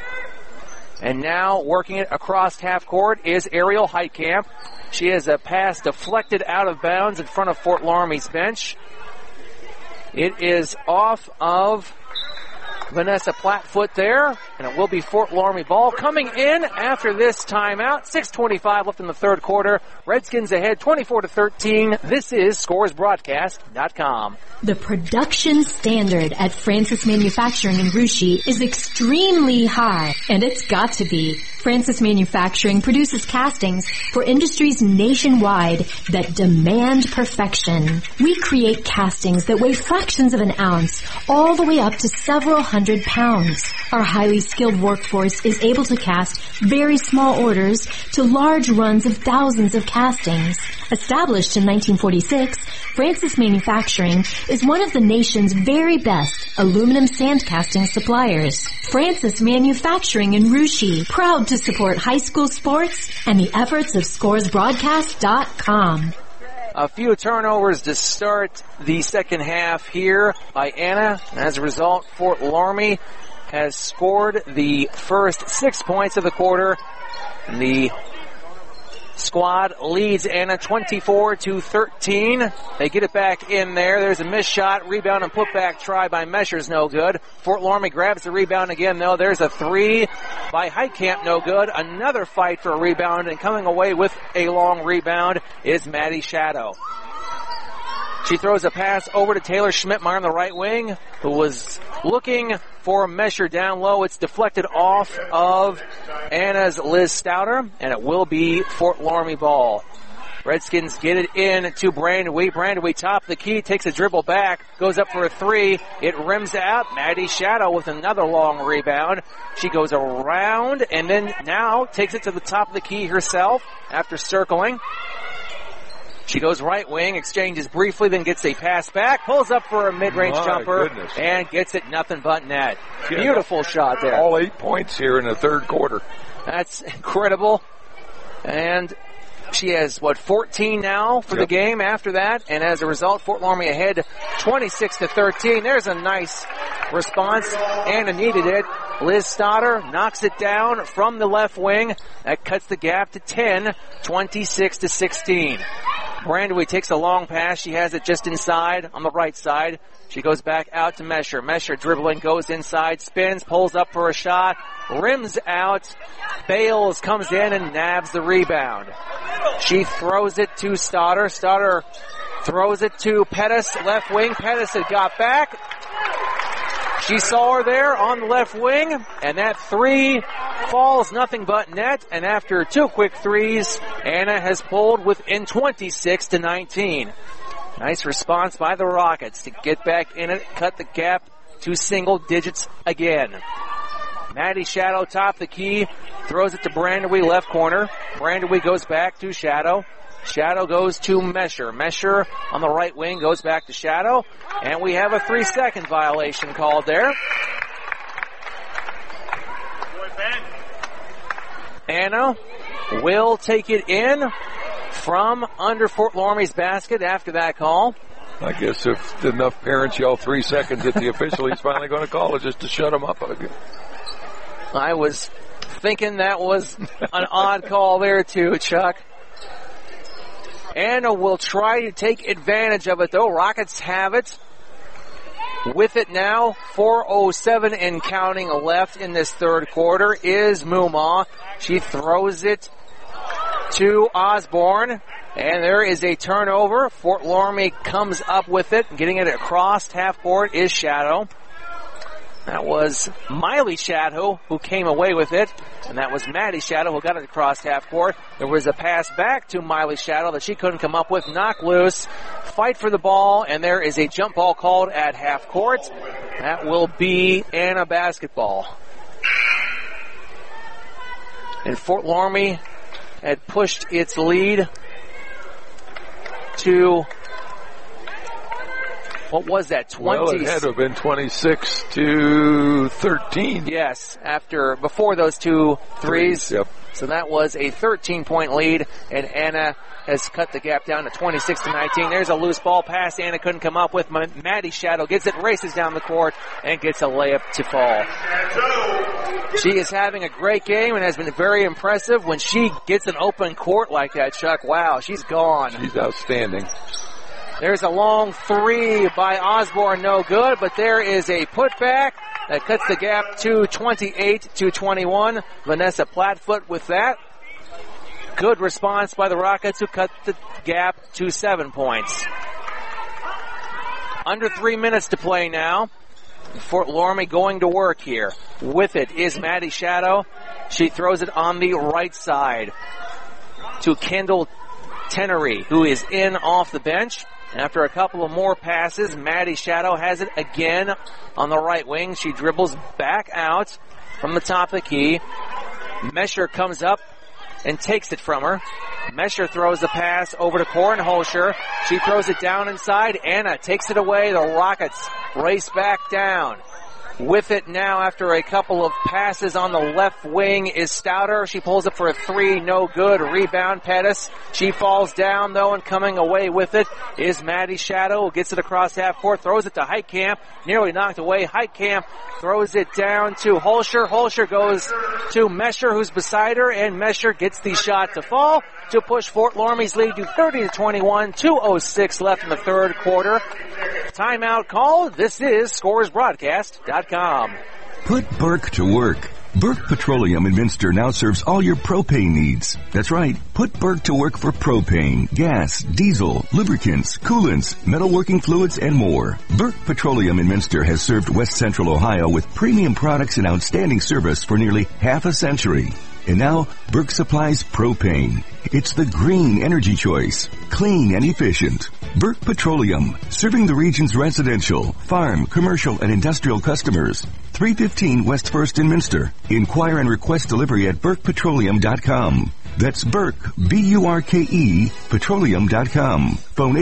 And now working it across half court is Ariel Heitkamp. She has a pass deflected out of bounds in front of Fort Laramie's bench. It is off of Vanessa Plattfoot there. and it will be Fort Laramie ball. Coming in after this timeout, 6:25 left in the third quarter. Redskins ahead 24-13. This is ScoresBroadcast.com. The production standard at Francis Manufacturing in Russia is extremely high, and it's got to be. Francis Manufacturing produces castings for industries nationwide that demand perfection. We create castings that weigh fractions of an ounce, all the way up to several hundred pounds. Our highly skilled workforce is able to cast very small orders to large runs of thousands of castings. Established in 1946, Francis Manufacturing is one of the nation's very best aluminum sand casting suppliers. Francis Manufacturing in Russia, proud to support high school sports and the efforts of ScoresBroadcast.com. A few turnovers to start the second half here by Anna. As a result, Fort Laramie has scored the first 6 points of the quarter. The squad leads Anna 24-13. They get it back in there. There's a missed shot, rebound, and putback try by Mesher's no good. Fort Laramie grabs the rebound again, though. There's a three by Heitkamp, no good. Another fight for a rebound, and coming away with a long rebound is Maddie Shadow. She throws a pass over to Taylor Schmidtmeyer on the right wing, who was looking for Mesher down low. It's deflected off of Anna's Liz Stouter, and it will be Fort Laramie ball. Redskins get it in to Brandywee. Brandywee top of the key, takes a dribble back, goes up for a three. It rims out. Maddie Shadow with another long rebound. She goes around and then now takes it to the top of the key herself after circling. She goes right wing, exchanges briefly, then gets a pass back, pulls up for a mid-range jumper, and gets it nothing but net. Beautiful shot there. All 8 points here in the third quarter. That's incredible. And she has, 14 now for the game after that. And as a result, Fort Laramie ahead 26-13. There's a nice response. Anna needed it. Liz Stouter knocks it down from the left wing. That cuts the gap to 10, 26-16. Brandywee takes a long pass. She has it just inside on the right side. She goes back out to Mesher. Mesher dribbling, goes inside, spins, pulls up for a shot, rims out. Bales comes in and nabs the rebound. She throws it to Stouter. Stouter throws it to Pettis, left wing. Pettis had got back. She saw her there on the left wing, and that three falls nothing but net. And after two quick threes, Anna has pulled within 26-19. Nice response by the Rockets to get back in it, cut the gap to single digits again. Maddie Shadow top the key, throws it to Brandywee left corner. Brandywee goes back to Shadow. Shadow goes to Mesher. Mesher on the right wing goes back to Shadow. And we have a 3-second violation called there. Anna will take it in from under Fort Laramie's basket after that call. I guess if enough parents yell 3 seconds at the official, he's finally going to call it just to shut him up again. I was thinking that was an odd call there too, Chuck. Anna will try to take advantage of it, though. Rockets have it. With it now, 4:07 and counting left in this third quarter is Mumma. She throws it to Osborne, and there is a turnover. Fort Laramie comes up with it. Getting it across half court is Shadow. That was Miley Shadow who came away with it, and that was Maddie Shadow who got it across half court. There was a pass back to Miley Shadow that she couldn't come up with. Knock loose, fight for the ball, and there is a jump ball called at half court. That will be Anna basketball. And Fort Laramie had pushed its lead to... What was that? 20? Well, it had to have been 26-13. Yes, before those two threes. Yep. So that was a 13-point lead, and Anna has cut the gap down to 26-19. There's a loose ball pass Anna couldn't come up with. Maddie Shadow gets it, races down the court, and gets a layup to fall. She is having a great game and has been very impressive. When she gets an open court like that, Chuck, wow, she's gone. She's outstanding. There's a long three by Osborne, no good, but there is a putback, That cuts the gap to 28-21. Vanessa Plattfoot with that. Good response by the Rockets, who cut the gap to 7 points. Under 3 minutes to play now. Fort Loramie going to work here. With it is Maddie Shadow. She throws it on the right side to Kendall Tenery, who is in off the bench. After a couple of more passes, Maddie Shadow has it again on the right wing. She dribbles back out from the top of the key. Mesher comes up and takes it from her. Mesher throws the pass over to Corin Holscher. She throws it down inside. Anna takes it away. The Rockets race back down. With it now after a couple of passes on the left wing is Stouter. She pulls up for a three. No good. Rebound Pettis. She falls down though, and coming away with it is Maddie Shadow. Gets it across half court. Throws it to Heitkamp. Nearly knocked away. Heitkamp throws it down to Holscher. Holscher goes to Mesher, who's beside her, and Mesher gets the shot to fall to push Fort Loramie's lead to 30-21. 2:06 left in the third quarter. Timeout called. This is ScoresBroadcast.com. Put Burke to work. Burke Petroleum in Minster now serves all your propane needs. That's right. Put Burke to work for propane, gas, diesel, lubricants, coolants, metalworking fluids, and more. Burke Petroleum in Minster has served West Central Ohio with premium products and outstanding service for nearly half a century. And now, Burke supplies propane. It's the green energy choice. Clean and efficient. Burke Petroleum, serving the region's residential, farm, commercial, and industrial customers. 315 West 1st in Minster. Inquire and request delivery at burkepetroleum.com. That's Burke, B-U-R-K-E, petroleum.com. Phone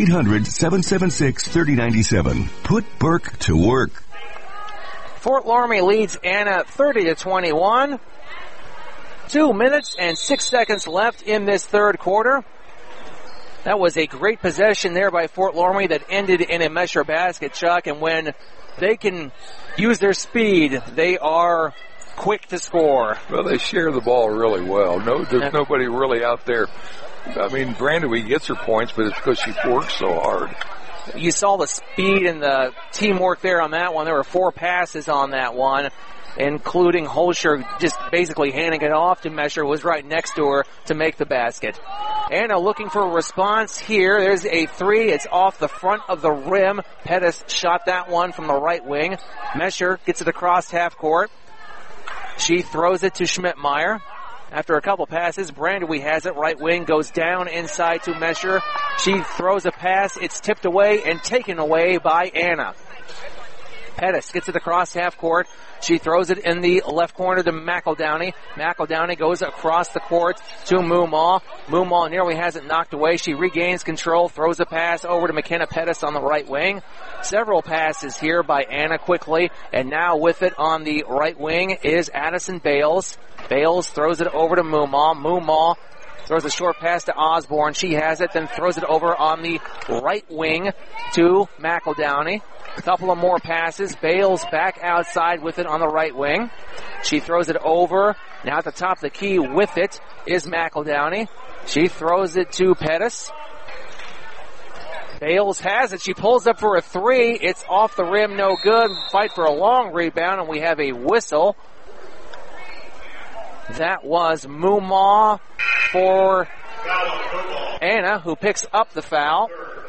800-776-3097. Put Burke to work. Fort Loramie leads Anna 30-21. 2 minutes and 6 seconds left in this third quarter. That was a great possession there by Fort Loramie that ended in a Mesher basket, Chuck. And when they can use their speed, they are quick to score. Well, they share the ball really well. There's nobody really out there. I mean, Brandywee gets her points, but it's because she works so hard. You saw the speed and the teamwork there on that one. There were 4 passes on that one, including Holscher just basically handing it off to Mesher, was right next to her to make the basket. Anna looking for a response here. There's a three. It's off the front of the rim. Pettis shot that one from the right wing. Mesher gets it across half court. She throws it to Schmidtmeyer. After a couple passes, Brandywee has it. Right wing goes down inside to Mesher. She throws a pass. It's tipped away and taken away by Anna. Pettis gets it across half court. She throws it in the left corner to McEldowney. McEldowney goes across the court to Moomaw. Moomaw nearly has it knocked away. She regains control, throws a pass over to McKenna Pettis on the right wing. Several passes here by Anna quickly, and now with it on the right wing is Addison Bales. Bales throws it over to Moomaw. Moomaw throws a short pass to Osborne. She has it, then throws it over on the right wing to McEldowney. A couple of more passes. Bales back outside with it on the right wing. She throws it over. Now at the top of the key with it is McEldowney. She throws it to Pettis. Bales has it. She pulls up for a three. It's off the rim, no good. Fight for a long rebound, and we have a whistle. That was Moomaw for Anna, who picks up the foul.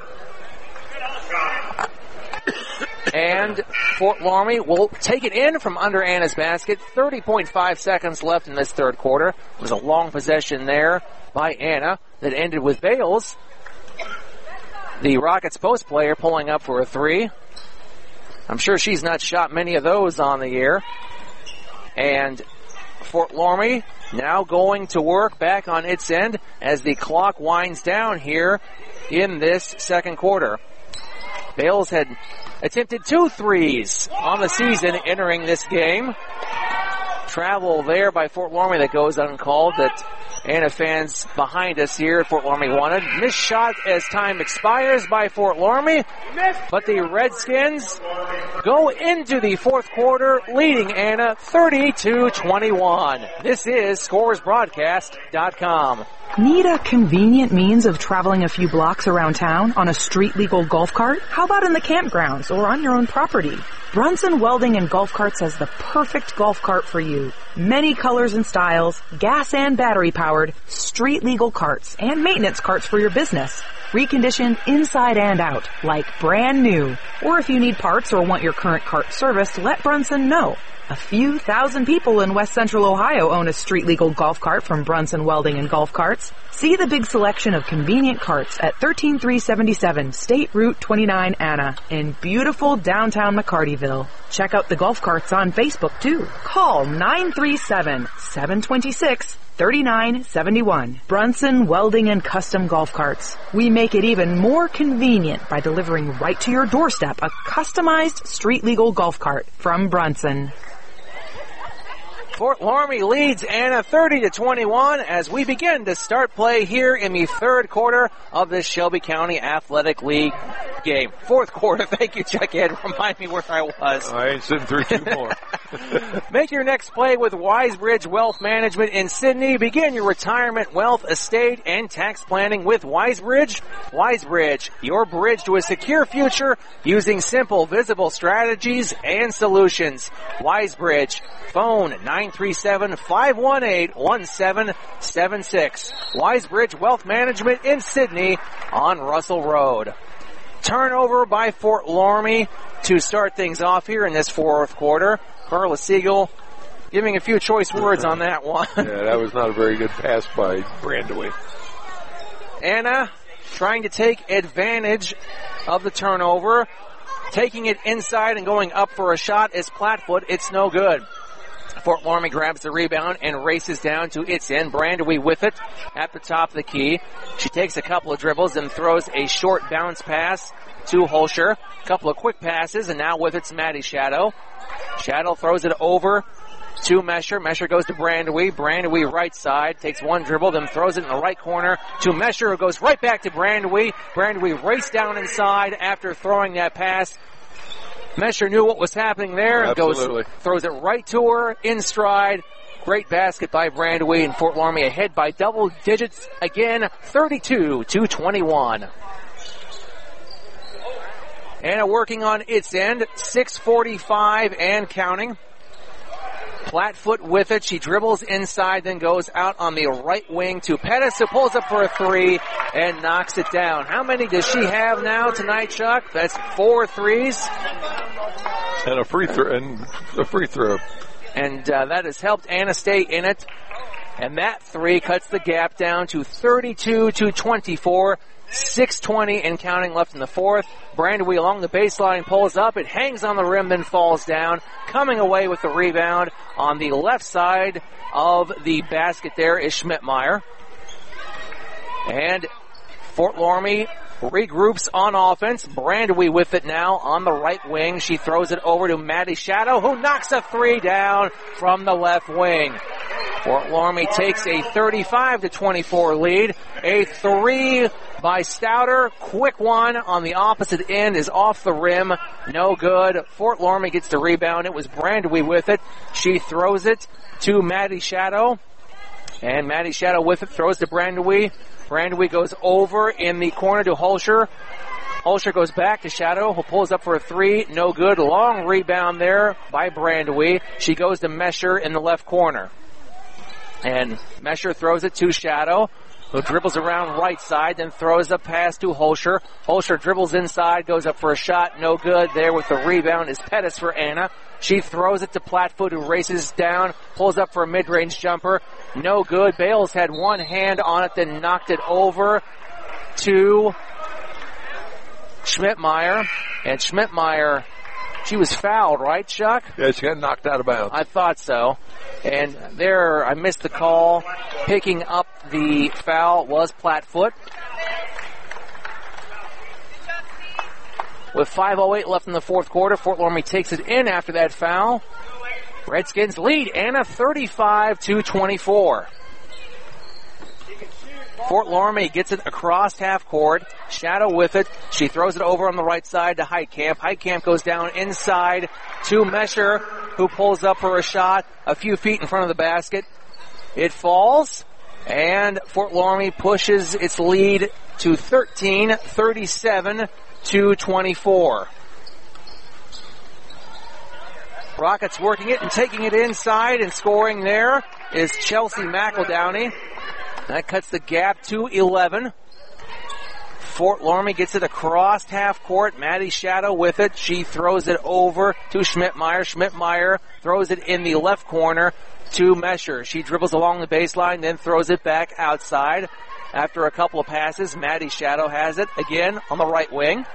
And Fort Loramie will take it in from under Anna's basket. 30.5 seconds left in this third quarter. It was a long possession there by Anna that ended with Bales, the Rockets post player, pulling up for a three. I'm sure she's not shot many of those on the year. And Fort Loramie now going to work back on its end as the clock winds down here in this second quarter. Bales had attempted 2 threes on the season entering this game. Travel there by Fort Loramie that goes uncalled, that Anna fans behind us here at Fort Loramie wanted. Missed shot as time expires by Fort Loramie, but the Redskins go into the fourth quarter leading Anna 30-21. This is ScoresBroadcast.com. Need a convenient means of traveling a few blocks around town on a street-legal golf cart? How about in the campgrounds or on your own property? Brunson Welding and Golf Carts has the perfect golf cart for you. Many colors and styles, gas and battery powered, street legal carts, and maintenance carts for your business. Reconditioned inside and out, like brand new. Or if you need parts or want your current cart serviced, let Brunson know. A few thousand people in West Central Ohio own a street legal golf cart from Brunson Welding and Golf Carts. See the big selection of convenient carts at 13377 State Route 29 Anna in beautiful downtown McCartyville. Check out the golf carts on Facebook too. Call 937-726-3971. Brunson Welding and Custom Golf Carts. We make it even more convenient by delivering right to your doorstep a customized street legal golf cart from Brunson. Fort Loramie leads Anna 30-21 as we begin to start play here in the third quarter of this Shelby County Athletic League game. Fourth quarter. Thank you, Chuck Ed. Remind me where I was. I ain't sitting through two more. Make your next play with Wisebridge Wealth Management in Sidney. Begin your retirement, wealth, estate, and tax planning with Wisebridge. Wisebridge, your bridge to a secure future using simple, visible strategies and solutions. Wisebridge, phone 937-518-1776. Wisebridge Wealth Management in Sidney on Russell Road. Turnover by Fort Loramie to start things off here in this fourth quarter. Carla Siegel giving a few choice words on that one. Yeah, that was not a very good pass by Brandewey. Anna trying to take advantage of the turnover. Taking it inside and going up for a shot is Plattfoot. It's no good. Fort Loramie grabs the rebound and races down to its end. Brandewey with it at the top of the key. She takes a couple of dribbles and throws a short bounce pass to Holscher. A couple of quick passes, and now with it's Maddie Shadow. Shadow throws it over to Mesher. Mesher goes to Brandewey. Brandewey right side, takes one dribble, then throws it in the right corner to Mesher, who goes right back to Brandewey. Brandewey raced down inside after throwing that pass. Mesher knew what was happening there and throws it right to her in stride. Great basket by Brandewey, and Fort Loramie ahead by double digits again, 32-21. Anna working on its end, 6:45 and counting. Plattfoot with it. She dribbles inside, then goes out on the right wing to Pettis, who pulls up for a three and knocks it down. How many does she have now tonight, Chuck? That's 4 threes. And a free throw. And that has helped Anna stay in it. And that three cuts the gap down to 32-24. 6:20 and counting left in the fourth. Brandewey along the baseline pulls up. It hangs on the rim, then falls down. Coming away with the rebound on the left side of the basket there is Schmidtmeyer. And Fort Loramie regroups on offense. Brandewey with it now on the right wing. She throws it over to Maddie Shadow, who knocks a three down from the left wing. Fort Loramie takes a 35-24 lead. A three by Stouter. Quick one on the opposite end is off the rim. No good. Fort Loramie gets the rebound. It was Brandewey with it. She throws it to Maddie Shadow. And Maddie Shadow with it throws to Brandewey. Brandewey goes over in the corner to Holscher. Holscher goes back to Shadow, who pulls up for a three. No good. Long rebound there by Brandewey. She goes to Mesher in the left corner. And Mesher throws it to Shadow, who dribbles around right side, then throws a pass to Holscher. Holscher dribbles inside, goes up for a shot. No good. There with the rebound is Pettis for Anna. She throws it to Plattfoot, who races down, pulls up for a mid-range jumper. No good. Bales had one hand on it, then knocked it over to Schmidtmeyer. And Schmidtmeyer, she was fouled, right, Chuck? Yeah, she got knocked out of bounds. I thought so. And there, I missed the call. Picking up the foul was Plattfoot. With 5:08 left in the fourth quarter, Fort Loramie takes it in after that foul. Redskins lead Anna 35-24. Fort Loramie gets it across half court. Shadow with it. She throws it over on the right side to Heitkamp. Heitkamp goes down inside to Mesher, who pulls up for a shot a few feet in front of the basket. It falls, and Fort Loramie pushes its lead to 13, 37-24. Rockets working it and taking it inside, and scoring there is Chelsea McEldowney. That cuts the gap to 11. Fort Loramie gets it across half court. Maddie Shadow with it. She throws it over to Schmidtmeyer. Schmidtmeyer throws it in the left corner to Mesher. She dribbles along the baseline, then throws it back outside. After a couple of passes, Maddie Shadow has it again on the right wing.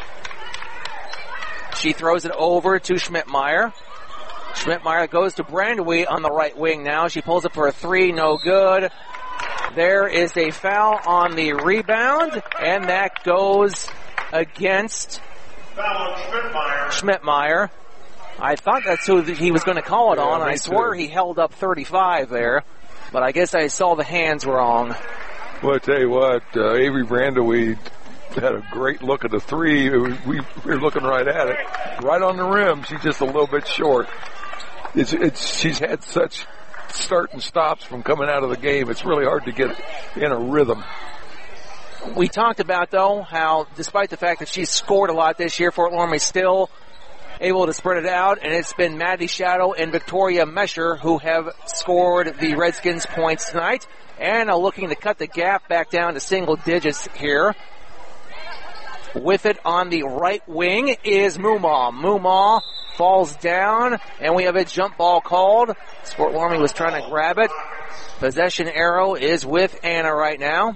She throws it over to Schmidtmeyer. Schmidtmeyer goes to Brandewee on the right wing now. She pulls up for a three, no good. There is a foul on the rebound, and that goes against Schmidtmeyer. I thought that's who he was going to call it on, and I swear he held up 35 there, but I guess I saw the hands wrong. Well, I tell you what, Avery Brandewee had a great look at the three. We were looking right at it. Right on the rim, she's just a little bit short. She's had such start and stops from coming out of the game. It's really hard to get in a rhythm. We talked about, though, how despite the fact that she's scored a lot this year, Fort Loramie still able to spread it out, and it's been Maddie Shadow and Victoria Mesher who have scored the Redskins points tonight. Anna looking to cut the gap back down to single digits here. With it on the right wing is Mumaw. Mumaw falls down, and we have a jump ball called. Fort Loramie was trying to grab it. Possession arrow is with Anna right now.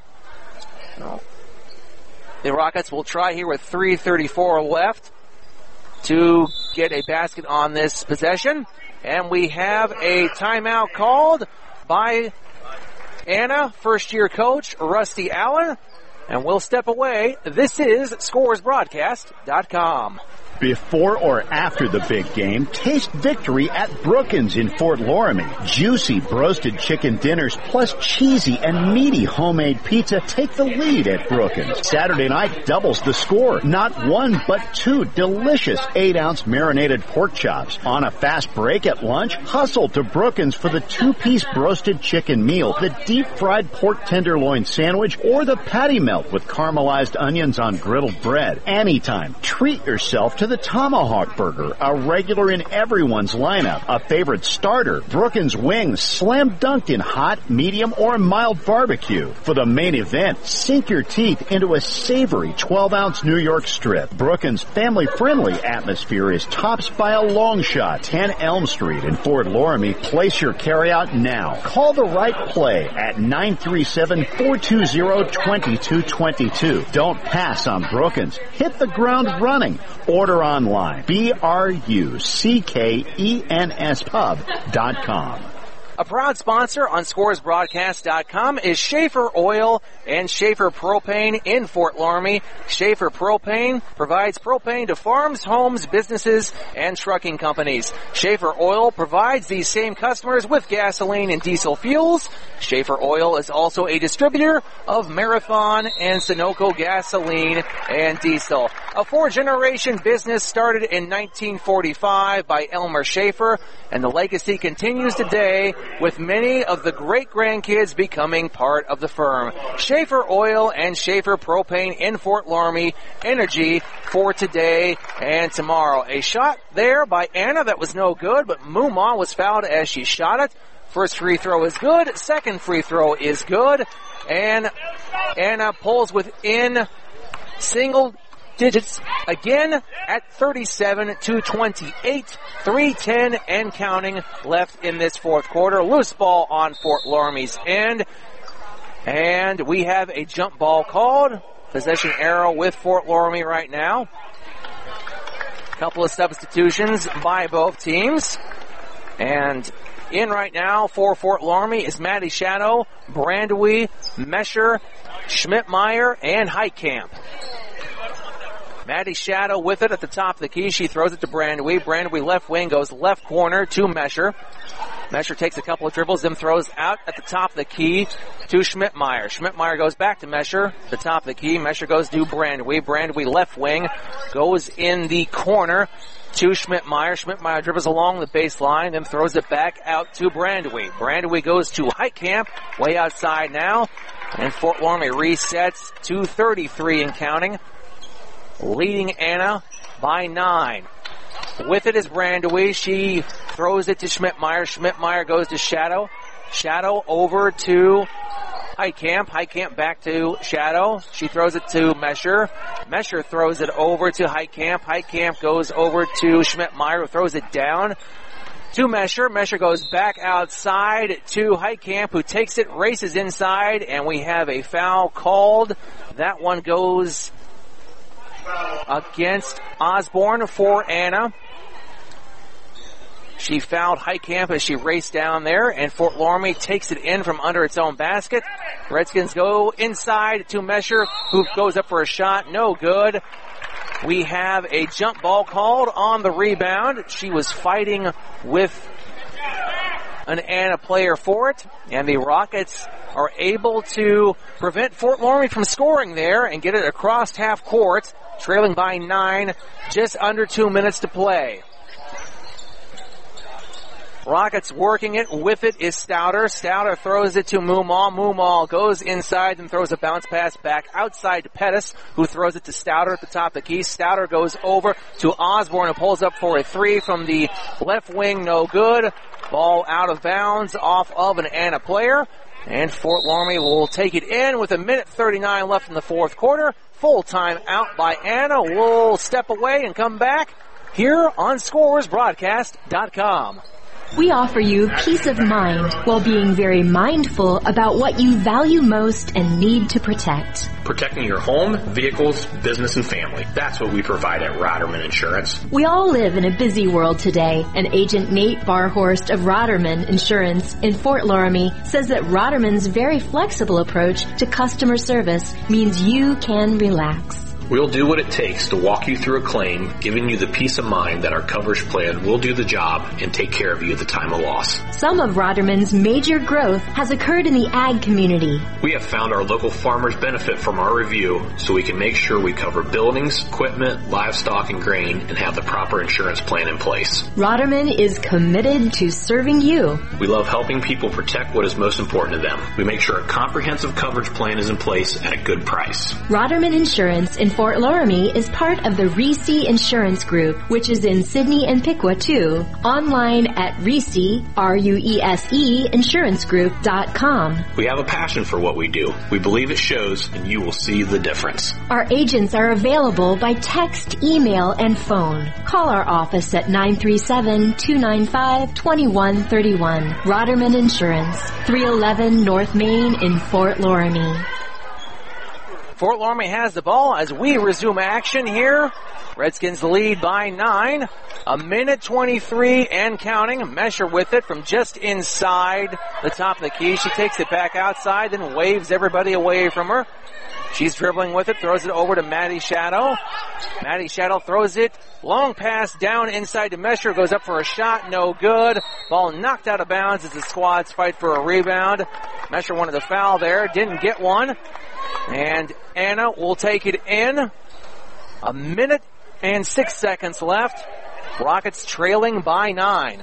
The Rockets will try here with 3:34 left to get a basket on this possession. And we have a timeout called by Anna, first-year coach Rusty Allen. And we'll step away. This is ScoresBroadcast.com. Before or after the big game, taste victory at Brookins in Fort Loramie. Juicy broasted chicken dinners plus cheesy and meaty homemade pizza take the lead at Brookins. Saturday night doubles the score. Not one, but two delicious 8-ounce marinated pork chops. On a fast break at lunch, hustle to Brookins for the 2-piece broasted chicken meal, the deep-fried pork tenderloin sandwich, or the patty melt with caramelized onions on griddled bread. Anytime, treat yourself to the Tomahawk Burger, a regular in everyone's lineup, a favorite starter, Brookins wings, slam dunked in hot, medium, or mild barbecue. For the main event, sink your teeth into a savory 12-ounce New York strip. Brookins' family-friendly atmosphere is tops by a long shot. 10 Elm Street in Fort Loramie. Place your carryout now. Call the right play at 937-420-2222. Don't pass on Brookins. Hit the ground running. Order online. BRUCKENS A proud sponsor on ScoresBroadcast.com is Schaefer Oil and Schaefer Propane in Fort Loramie. Schaefer Propane provides propane to farms, homes, businesses, and trucking companies. Schaefer Oil provides these same customers with gasoline and diesel fuels. Schaefer Oil is also a distributor of Marathon and Sunoco gasoline and diesel. A 4-generation business started in 1945 by Elmer Schaefer, and the legacy continues today with many of the great-grandkids becoming part of the firm. Schaefer Oil and Schaefer Propane in Fort Loramie. Energy for today and tomorrow. A shot there by Anna that was no good, but Mumaw was fouled as she shot it. First free throw is good. Second free throw is good. And Anna pulls within single digits again at 37-28, 3:10 and counting left in this fourth quarter. Loose ball on Fort Loramie's end, and we have a jump ball called. Possession arrow with Fort Loramie right now. Couple of substitutions by both teams, and in right now for Fort Loramie is Maddie Shadow, Brandewee, Mesher, Schmidtmeyer, and Heitkamp. Maddie Shadow with it at the top of the key. She throws it to Brandewee. Brandewee left wing goes left corner to Mesher. Mesher takes a couple of dribbles, then throws out at the top of the key to Schmidtmeyer. Schmidtmeyer goes back to Mesher, the top of the key. Mesher goes to Brandewee. Brandewee left wing goes in the corner to Schmidtmeyer. Schmidtmeyer dribbles along the baseline, then throws it back out to Brandewee. Brandewee goes to Heitkamp, way outside now. And Fort Loramie resets to 33 and counting, leading Anna by 9. With it is Brandewee. She throws it to Schmidtmeyer. Schmidtmeyer goes to Shadow. Shadow over to Heitkamp. Heitkamp back to Shadow. She throws it to Mesher. Mesher throws it over to Heitkamp. Heitkamp goes over to Schmidtmeyer, who throws it down to Mesher. Mesher goes back outside to Heitkamp, who takes it, races inside, and we have a foul called. That one goes against Osborne for Anna. She fouled Heitkamp as she raced down there, and Fort Loramie takes it in from under its own basket. Redskins go inside to Mesher, who goes up for a shot. No good. We have a jump ball called on the rebound. She was fighting with an Anna player for it, and the Rockets are able to prevent Fort Loramie from scoring there and get it across half court, trailing by 9, just under 2 minutes to play. Rockets working it. With it is Stouter. Stouter throws it to Moomaw. Moomaw goes inside and throws a bounce pass back outside to Pettis, who throws it to Stouter at the top of the key. Stouter goes over to Osborne, who pulls up for a 3 from the left wing. No good. Ball out of bounds off of an Anna player. And Fort Loramie will take it in with 1:39 left in the fourth quarter. Full time out by Anna. We'll step away and come back here on ScorersBroadcast.com. We offer you peace of mind while being very mindful about what you value most and need to protect. Protecting your home, vehicles, business, and family. That's what we provide at Roderman Insurance. We all live in a busy world today, and Agent Nate Barhorst of Roderman Insurance in Fort Loramie says that Roderman's very flexible approach to customer service means you can relax. We'll do what it takes to walk you through a claim, giving you the peace of mind that our coverage plan will do the job and take care of you at the time of loss. Some of Roderman's major growth has occurred in the ag community. We have found our local farmers benefit from our review, so we can make sure we cover buildings, equipment, livestock, and grain, and have the proper insurance plan in place. Roderman is committed to serving you. We love helping people protect what is most important to them. We make sure a comprehensive coverage plan is in place at a good price. Roderman Insurance in Fort Loramie is part of the Reese Insurance Group, which is in Sidney and Piqua too. Online at Reese, R-U-E-S-E, insurancegroup.com. We have a passion for what we do. We believe it shows, and you will see the difference. Our agents are available by text, email, and phone. Call our office at 937-295-2131. Roderman Insurance, 311 North Main in Fort Loramie. Fort Loramie has the ball as we resume action here. Redskins lead by 9. 1:23 and counting. Mesher with it from just inside the top of the key. She takes it back outside, then waves everybody away from her. She's dribbling with it, throws it over to Maddie Shadow. Maddie Shadow throws it. Long pass down inside to Mesher. Goes up for a shot. No good. Ball knocked out of bounds as the squads fight for a rebound. Mesher wanted a foul there. Didn't get one. And Anna will take it in. 1:06 left. Rockets trailing by 9.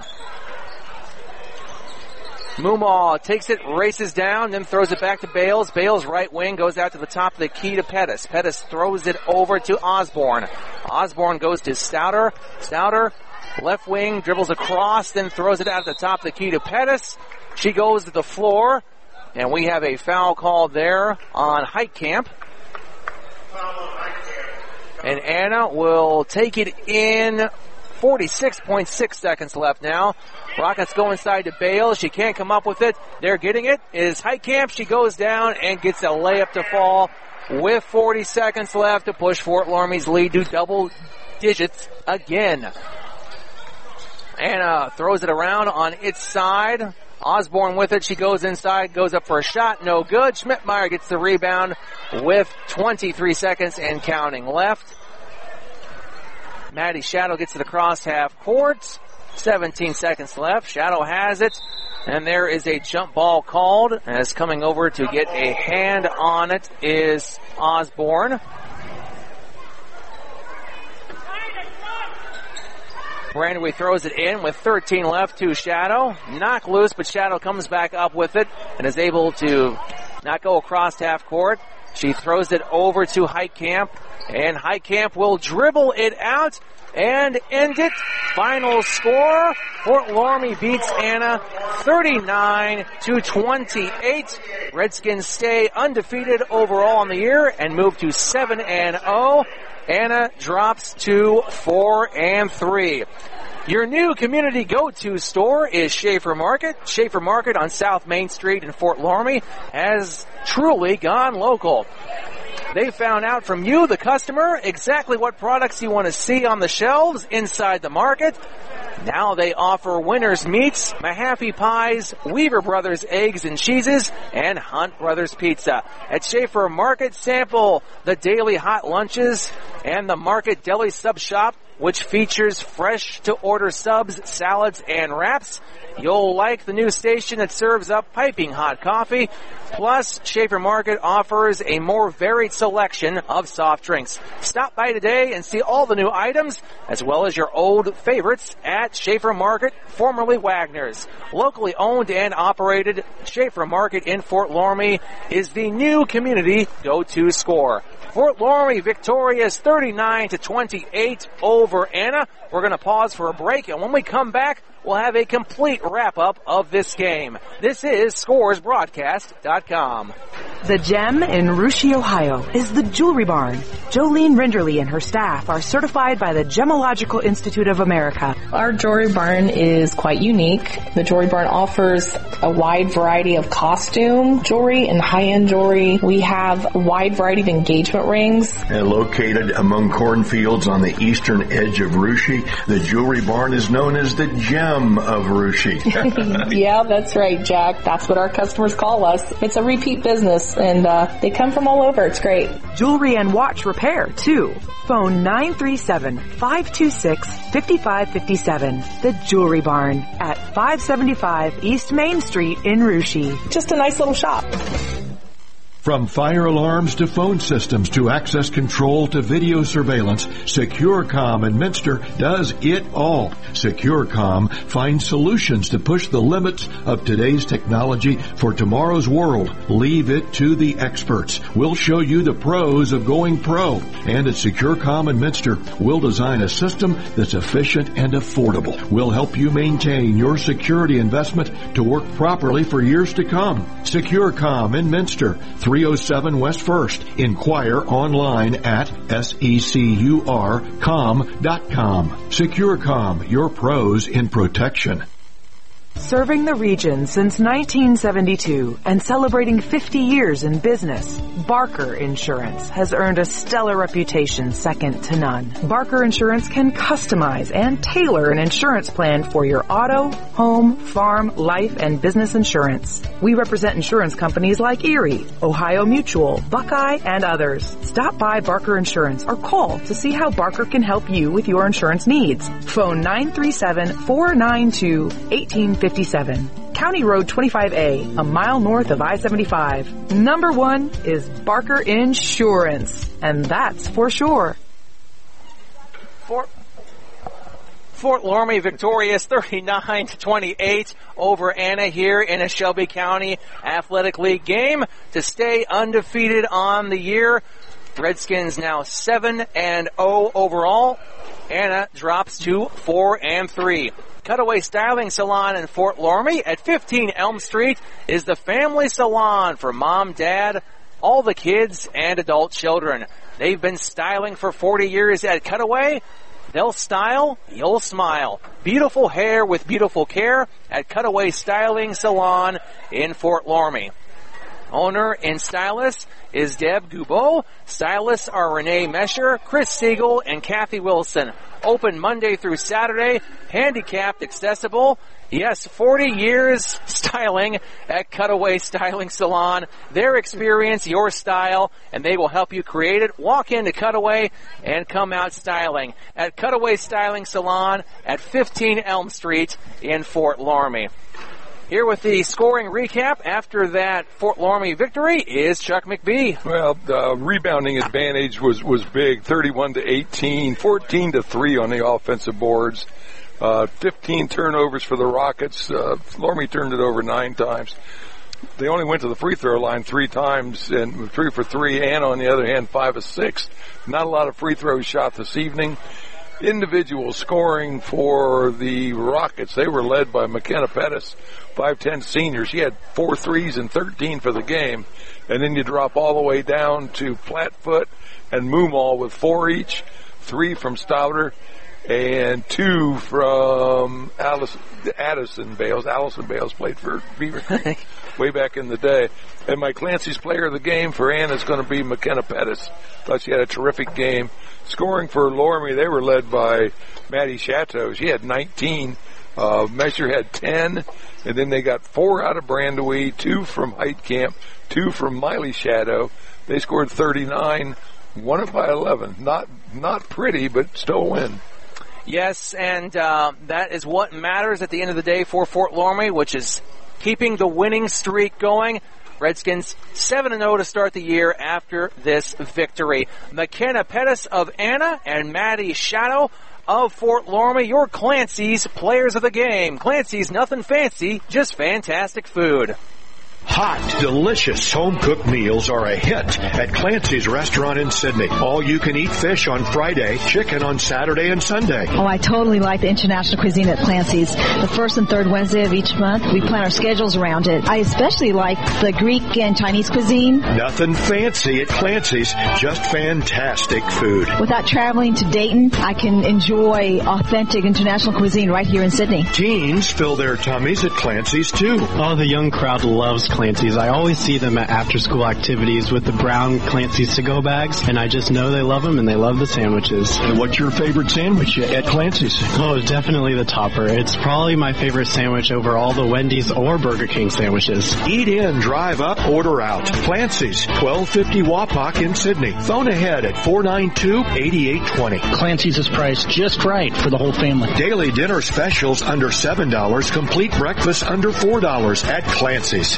Moomaw takes it, races down, then throws it back to Bales. Bales right wing goes out to the top of the key to Pettis. Pettis throws it over to Osborne. Osborne goes to Stouter. Stouter, left wing, dribbles across, then throws it out at the top of the key to Pettis. She goes to the floor. And we have a foul called there on Heitkamp. And Anna will take it in. 46.6 seconds left now. Rockets go inside to Bales. She can't come up with it. They're getting it. It is Heitkamp. She goes down and gets a layup to fall with 40 seconds left to push Fort Loramie's lead to double digits again. Anna throws it around on its side. Osborne with it. She goes inside, goes up for a shot. No good. Schmidtmeyer gets the rebound with 23 seconds and counting left. Maddie Shadow gets to the cross half court. 17 seconds left. Shadow has it. And there is a jump ball called. As coming over to get a hand on it is Osborne. Brandewee throws it in with 13 left to Shadow. Knock loose, but Shadow comes back up with it and is able to not go across half court. She throws it over to Heitkamp. And Heitkamp will dribble it out and end it. Final score, Fort Loramie beats Anna 39-28. Redskins stay undefeated overall on the year and move to 7-0. Anna drops to 4-3. Your new community go-to store is Schaefer Market. Schaefer Market on South Main Street in Fort Loramie has truly gone local. They found out from you, the customer, exactly what products you want to see on the shelves inside the market. Now they offer Winners Meats, Mahaffey Pies, Weaver Brothers Eggs and Cheeses, and Hunt Brothers Pizza. At Schaefer Market, sample the daily hot lunches and the Market Deli Sub Shop, which features fresh-to-order subs, salads, and wraps. You'll like the new station that serves up piping hot coffee. Plus, Schaefer Market offers a more varied selection of soft drinks. Stop by today and see all the new items, as well as your old favorites at Schaefer Market, formerly Wagner's. Locally owned and operated, Schaefer Market in Fort Loramie is the new community go-to score. Fort Loramie victorious 39-28 over Anna. We're going to pause for a break, and when we come back, we'll have a complete wrap-up of this game. This is ScoresBroadcast.com. The gem in Russia, Ohio is the Jewelry Barn. Jolene Renderly and her staff are certified by the Gemological Institute of America. Our Jewelry Barn is quite unique. The Jewelry Barn offers a wide variety of costume jewelry and high-end jewelry. We have a wide variety of engagement rings. And located among cornfields on the eastern edge of Russia, the Jewelry Barn is known as the gem of Russia. Yeah, that's right, Jack. That's what our customers call us. It's a repeat business, and they come from all over. It's great. Jewelry and watch repair, too. Phone 937-526-5557. The Jewelry Barn at 575 East Main Street in Russia. Just a nice little shop. From fire alarms to phone systems to access control to video surveillance, SecureCom in Minster does it all. SecureCom finds solutions to push the limits of today's technology for tomorrow's world. Leave it to the experts. We'll show you the pros of going pro. And at SecureCom in Minster, we'll design a system that's efficient and affordable. We'll help you maintain your security investment to work properly for years to come. SecureCom in Minster, 307 West 1st. Inquire online at securcom.com. SecureCom, your pros in protection. Serving the region since 1972 and celebrating 50 years in business, Barker Insurance has earned a stellar reputation second to none. Barker Insurance can customize and tailor an insurance plan for your auto, home, farm, life, and business insurance. We represent insurance companies like Erie, Ohio Mutual, Buckeye, and others. Stop by Barker Insurance or call to see how Barker can help you with your insurance needs. Phone 937-492-1857. County Road 25A, a mile north of I-75. Number one is Barker Insurance, and that's for sure. Fort Loramie victorious 39-28 over Anna here in a Shelby County Athletic League game to stay undefeated on the year. Redskins now 7-0 overall. Anna drops to 4-3. Cutaway Styling Salon in Fort Loramie at 15 Elm Street is the family salon for mom, dad, all the kids, and adult children. They've been styling for 40 years at Cutaway. They'll style, you'll smile. Beautiful hair with beautiful care at Cutaway Styling Salon in Fort Loramie. Owner and stylist is Deb Goubeau. Stylists are Renee Mesher, Chris Siegel, and Kathy Wilson. Open Monday through Saturday, handicapped accessible. Yes, 40 years styling at Cutaway Styling Salon. Their experience, your style, and they will help you create it. Walk into Cutaway and come out styling at Cutaway Styling Salon at 15 Elm Street in Fort Loramie. Here with the scoring recap after that Fort Loramie victory is Chuck McBee. Well, the rebounding advantage was big, 31-18, 14-3 on the offensive boards, 15 turnovers for the Rockets. Loramie turned it over 9 times. they only went to the free throw line 3 times, and 3 for 3, and on the other hand, 5 of 6. Not a lot of free throws shot this evening. Individual scoring for the Rockets, they were led by McKenna Pettis, 5'10" senior. She had 4 threes and 13 for the game. And then you drop all the way down to Plattfoot and Moomaw with 4 each, 3 from Stouter and 2 from Addison Bales. Allison Bales played for Beaver Creek way back in the day. And my Clancy's player of the game for Ann is going to be McKenna Pettis. Thought she had a terrific game. Scoring for Loramie, they were led by Maddie Chateau. She had 19. Mesher had 10. And then they got 4 out of Brandewee, 2 from Heitkamp, 2 from Miley Shadow. They scored 39, won it by 11. Not pretty, but still a win. Yes, and that is what matters at the end of the day for Fort Loramie, which is keeping the winning streak going. Redskins 7-0 to start the year after this victory. McKenna Pettis of Anna and Maddie Shadow of Fort Loramie, your Clancy's players of the game. Clancy's nothing fancy, just fantastic food. Hot, delicious home-cooked meals are a hit at Clancy's Restaurant in Sydney. All-you-can-eat fish on Friday, chicken on Saturday and Sunday. Oh, I totally like the international cuisine at Clancy's. The first and third Wednesday of each month, we plan our schedules around it. I especially like the Greek and Chinese cuisine. Nothing fancy at Clancy's, just fantastic food. Without traveling to Dayton, I can enjoy authentic international cuisine right here in Sydney. Teens fill their tummies at Clancy's, too. Oh, the young crowd loves Clancy's. I always see them at after-school activities with the brown Clancy's to-go bags, and I just know they love them and they love the sandwiches. And what's your favorite sandwich at Clancy's? Oh, definitely the topper. It's probably my favorite sandwich over all the Wendy's or Burger King sandwiches. Eat in, drive up, order out. Clancy's, 1250 Wapak in Sydney. Phone ahead at 492-8820. Clancy's is priced just right for the whole family. Daily dinner specials under $7, complete breakfast under $4 at Clancy's.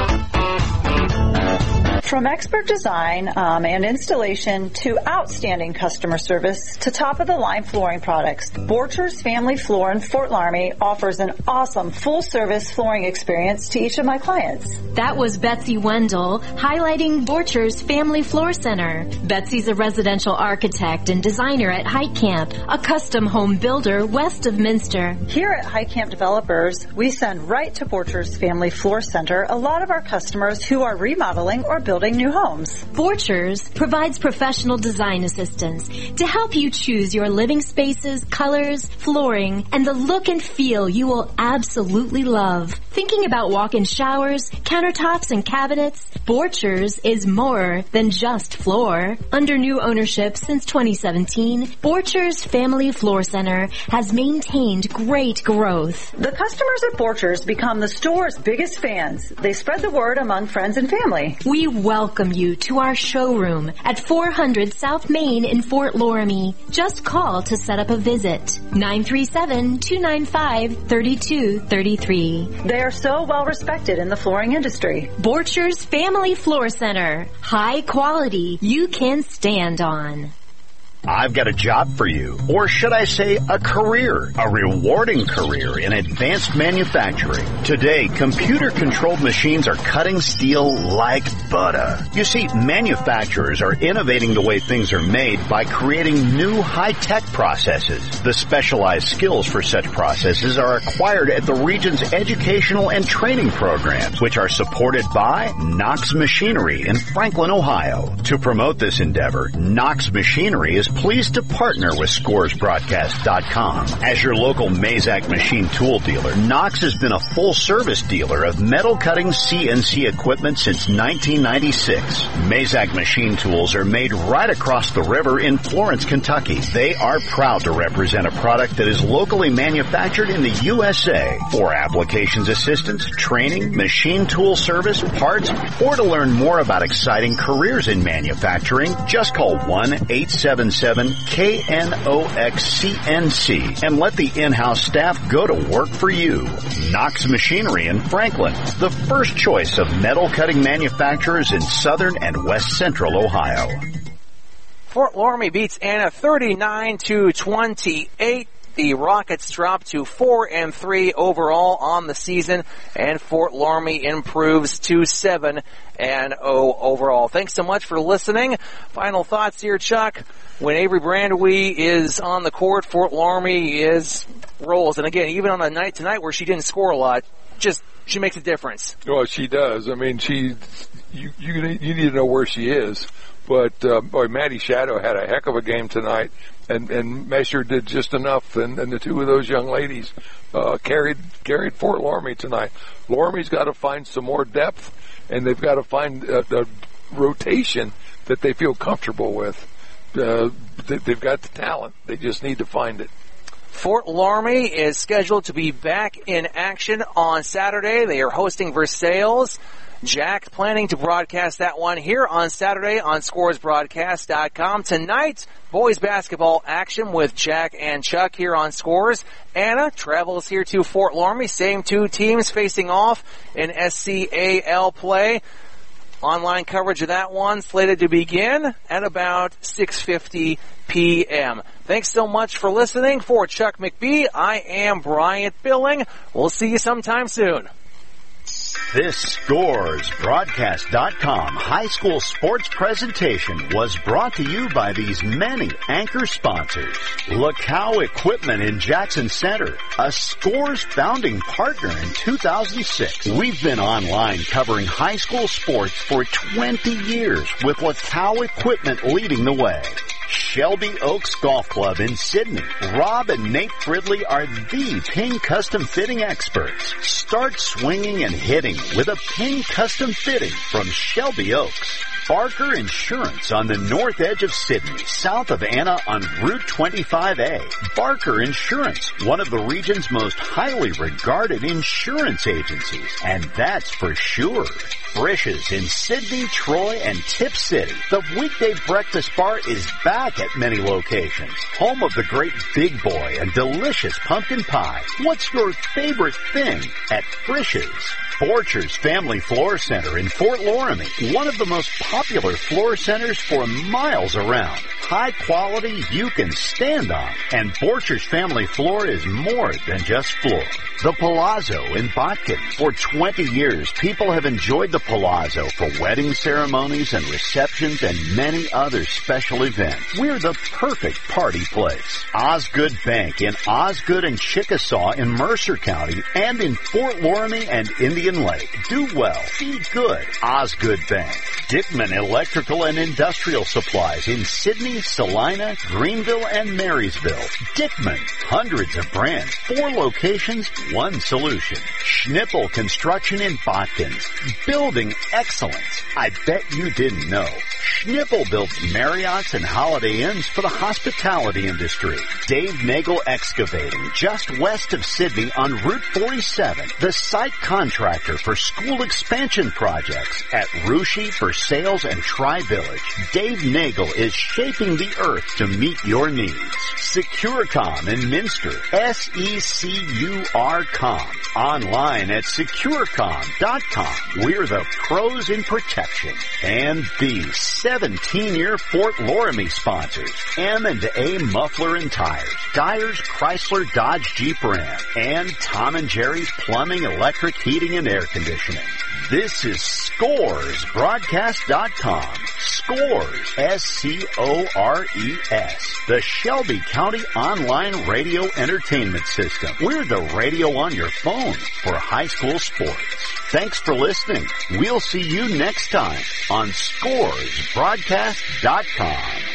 From expert design and installation to outstanding customer service to top-of-the-line flooring products, Borchers Family Floor in Fort Loramie offers an awesome full-service flooring experience to each of my clients. That was Betsy Wendell highlighting Borchers Family Floor Center. Betsy's a residential architect and designer at Heitkamp, a custom home builder west of Minster. Here at Heitkamp Developers, we send right to Borchers Family Floor Center a lot of our customers who are remodeling or building new homes. Borchers provides professional design assistance to help you choose your living spaces, colors, flooring, and the look and feel you will absolutely love. Thinking about walk-in showers, countertops, and cabinets? Borchers is more than just floor. Under new ownership since 2017, Borchers Family Floor Center has maintained great growth. The customers at Borchers become the store's biggest fans. They spread the word among friends and family. We welcome you to our showroom at 400 South Main in Fort Loramie. Just call to set up a visit. 937-295-3233. They are so well respected in the flooring industry. Borchers Family Floor Center. High quality you can stand on. I've got a job for you, or should I say a career, a rewarding career in advanced manufacturing. Today, computer-controlled machines are cutting steel like butter. You see, manufacturers are innovating the way things are made by creating new high-tech processes. The specialized skills for such processes are acquired at the region's educational and training programs, which are supported by Knox Machinery in Franklin, Ohio. To promote this endeavor, Knox Machinery is pleased to partner with ScoresBroadcast.com. As your local Mazak machine tool dealer, Knox has been a full-service dealer of metal cutting CNC equipment since 1996. Mazak machine tools are made right across the river in Florence, Kentucky. They are proud to represent a product that is locally manufactured in the USA. For applications assistance, training, machine tool service, parts, or to learn more about exciting careers in manufacturing, just call 1-877-KNOXCNC and let the in-house staff go to work for you. Knox Machinery in Franklin, the first choice of metal cutting manufacturers in southern and west central Ohio. Fort Loramie beats Anna 39-28. The Rockets drop to 4-3 overall on the season, and Fort Loramie improves to 7-0 overall. Thanks so much for listening. Final thoughts here, Chuck. When Avery Brandewee is on the court, Fort Loramie rolls. And again, even on a night tonight where she didn't score a lot, she makes a difference. Well, she does. I mean, you need to know where she is. But Maddie Shadow had a heck of a game tonight, and Mesher did just enough, and the two of those young ladies carried Fort Loramie tonight. Loramie's got to find some more depth, and they've got to find a rotation that they feel comfortable with. They've got the talent. They just need to find it. Fort Loramie is scheduled to be back in action on Saturday. They are hosting Versailles. Jack planning to broadcast that one here on Saturday on ScoresBroadcast.com. Tonight, boys basketball action with Jack and Chuck here on Scores. Anna travels here to Fort Loramie. Same two teams facing off in SCAL play. Online coverage of that one slated to begin at about 6:50 p.m. Thanks so much for listening. For Chuck McBee, I am Bryant Billing. We'll see you sometime soon. This ScoresBroadcast.com high school sports presentation was brought to you by these many anchor sponsors. LaCow Equipment in Jackson Center, a Scores founding partner in 2006. We've been online covering high school sports for 20 years with LaCow Equipment leading the way. Shelby Oaks Golf Club in Sydney. Rob and Nate Fridley are the Ping Custom Fitting experts. Start swinging and hitting with a Ping Custom Fitting from Shelby Oaks. Barker Insurance on the north edge of Sydney, south of Anna on Route 25A. Barker Insurance, one of the region's most highly regarded insurance agencies, and that's for sure. Frisch's in Sydney, Troy, and Tip City. The weekday breakfast bar is back at many locations. Home of the great Big Boy and delicious pumpkin pie. What's your favorite thing at Frisch's? Borchers Family Floor Center in Fort Loramie, one of the most popular floor centers for miles around. High quality you can stand on, and Borchers Family Floor is more than just floor. The Palazzo in Botkin. For 20 years, people have enjoyed the Palazzo for wedding ceremonies and receptions and many other special events. We're the perfect party place. Osgood Bank in Osgood and Chickasaw in Mercer County and in Fort Loramie and Indian Lake. Do well. Be good. Osgood Bank. Dickman Electrical and Industrial Supplies in Sydney, Salina, Greenville, and Marysville. Dickman. Hundreds of brands. 4 locations, 1 solution. Schnippel Construction in Botkins. Building excellence. I bet you didn't know. Schnippel builds Marriotts and Holiday Inns for the hospitality industry. Dave Nagel Excavating, just west of Sydney on Route 47. The site contractor for school expansion projects at Rushy, Versailles, and Tri-Village. Dave Nagel is shaping the earth to meet your needs. Securicom in Minster. SECUR.com. Online at Securicom.com. We're the pros in protection. And the 17-year Fort Loramie sponsors. M&A Muffler and Tires. Dyers, Chrysler, Dodge, Jeep, Ram. And Tom and Jerry's Plumbing, Electric, Heating, and Air Conditioning. This is ScoresBroadcast.com. Scores, S-C-O-R-E-S. The Shelby County Online Radio Entertainment System. We're the radio on your phone for high school sports. Thanks for listening. We'll see you next time on ScoresBroadcast.com.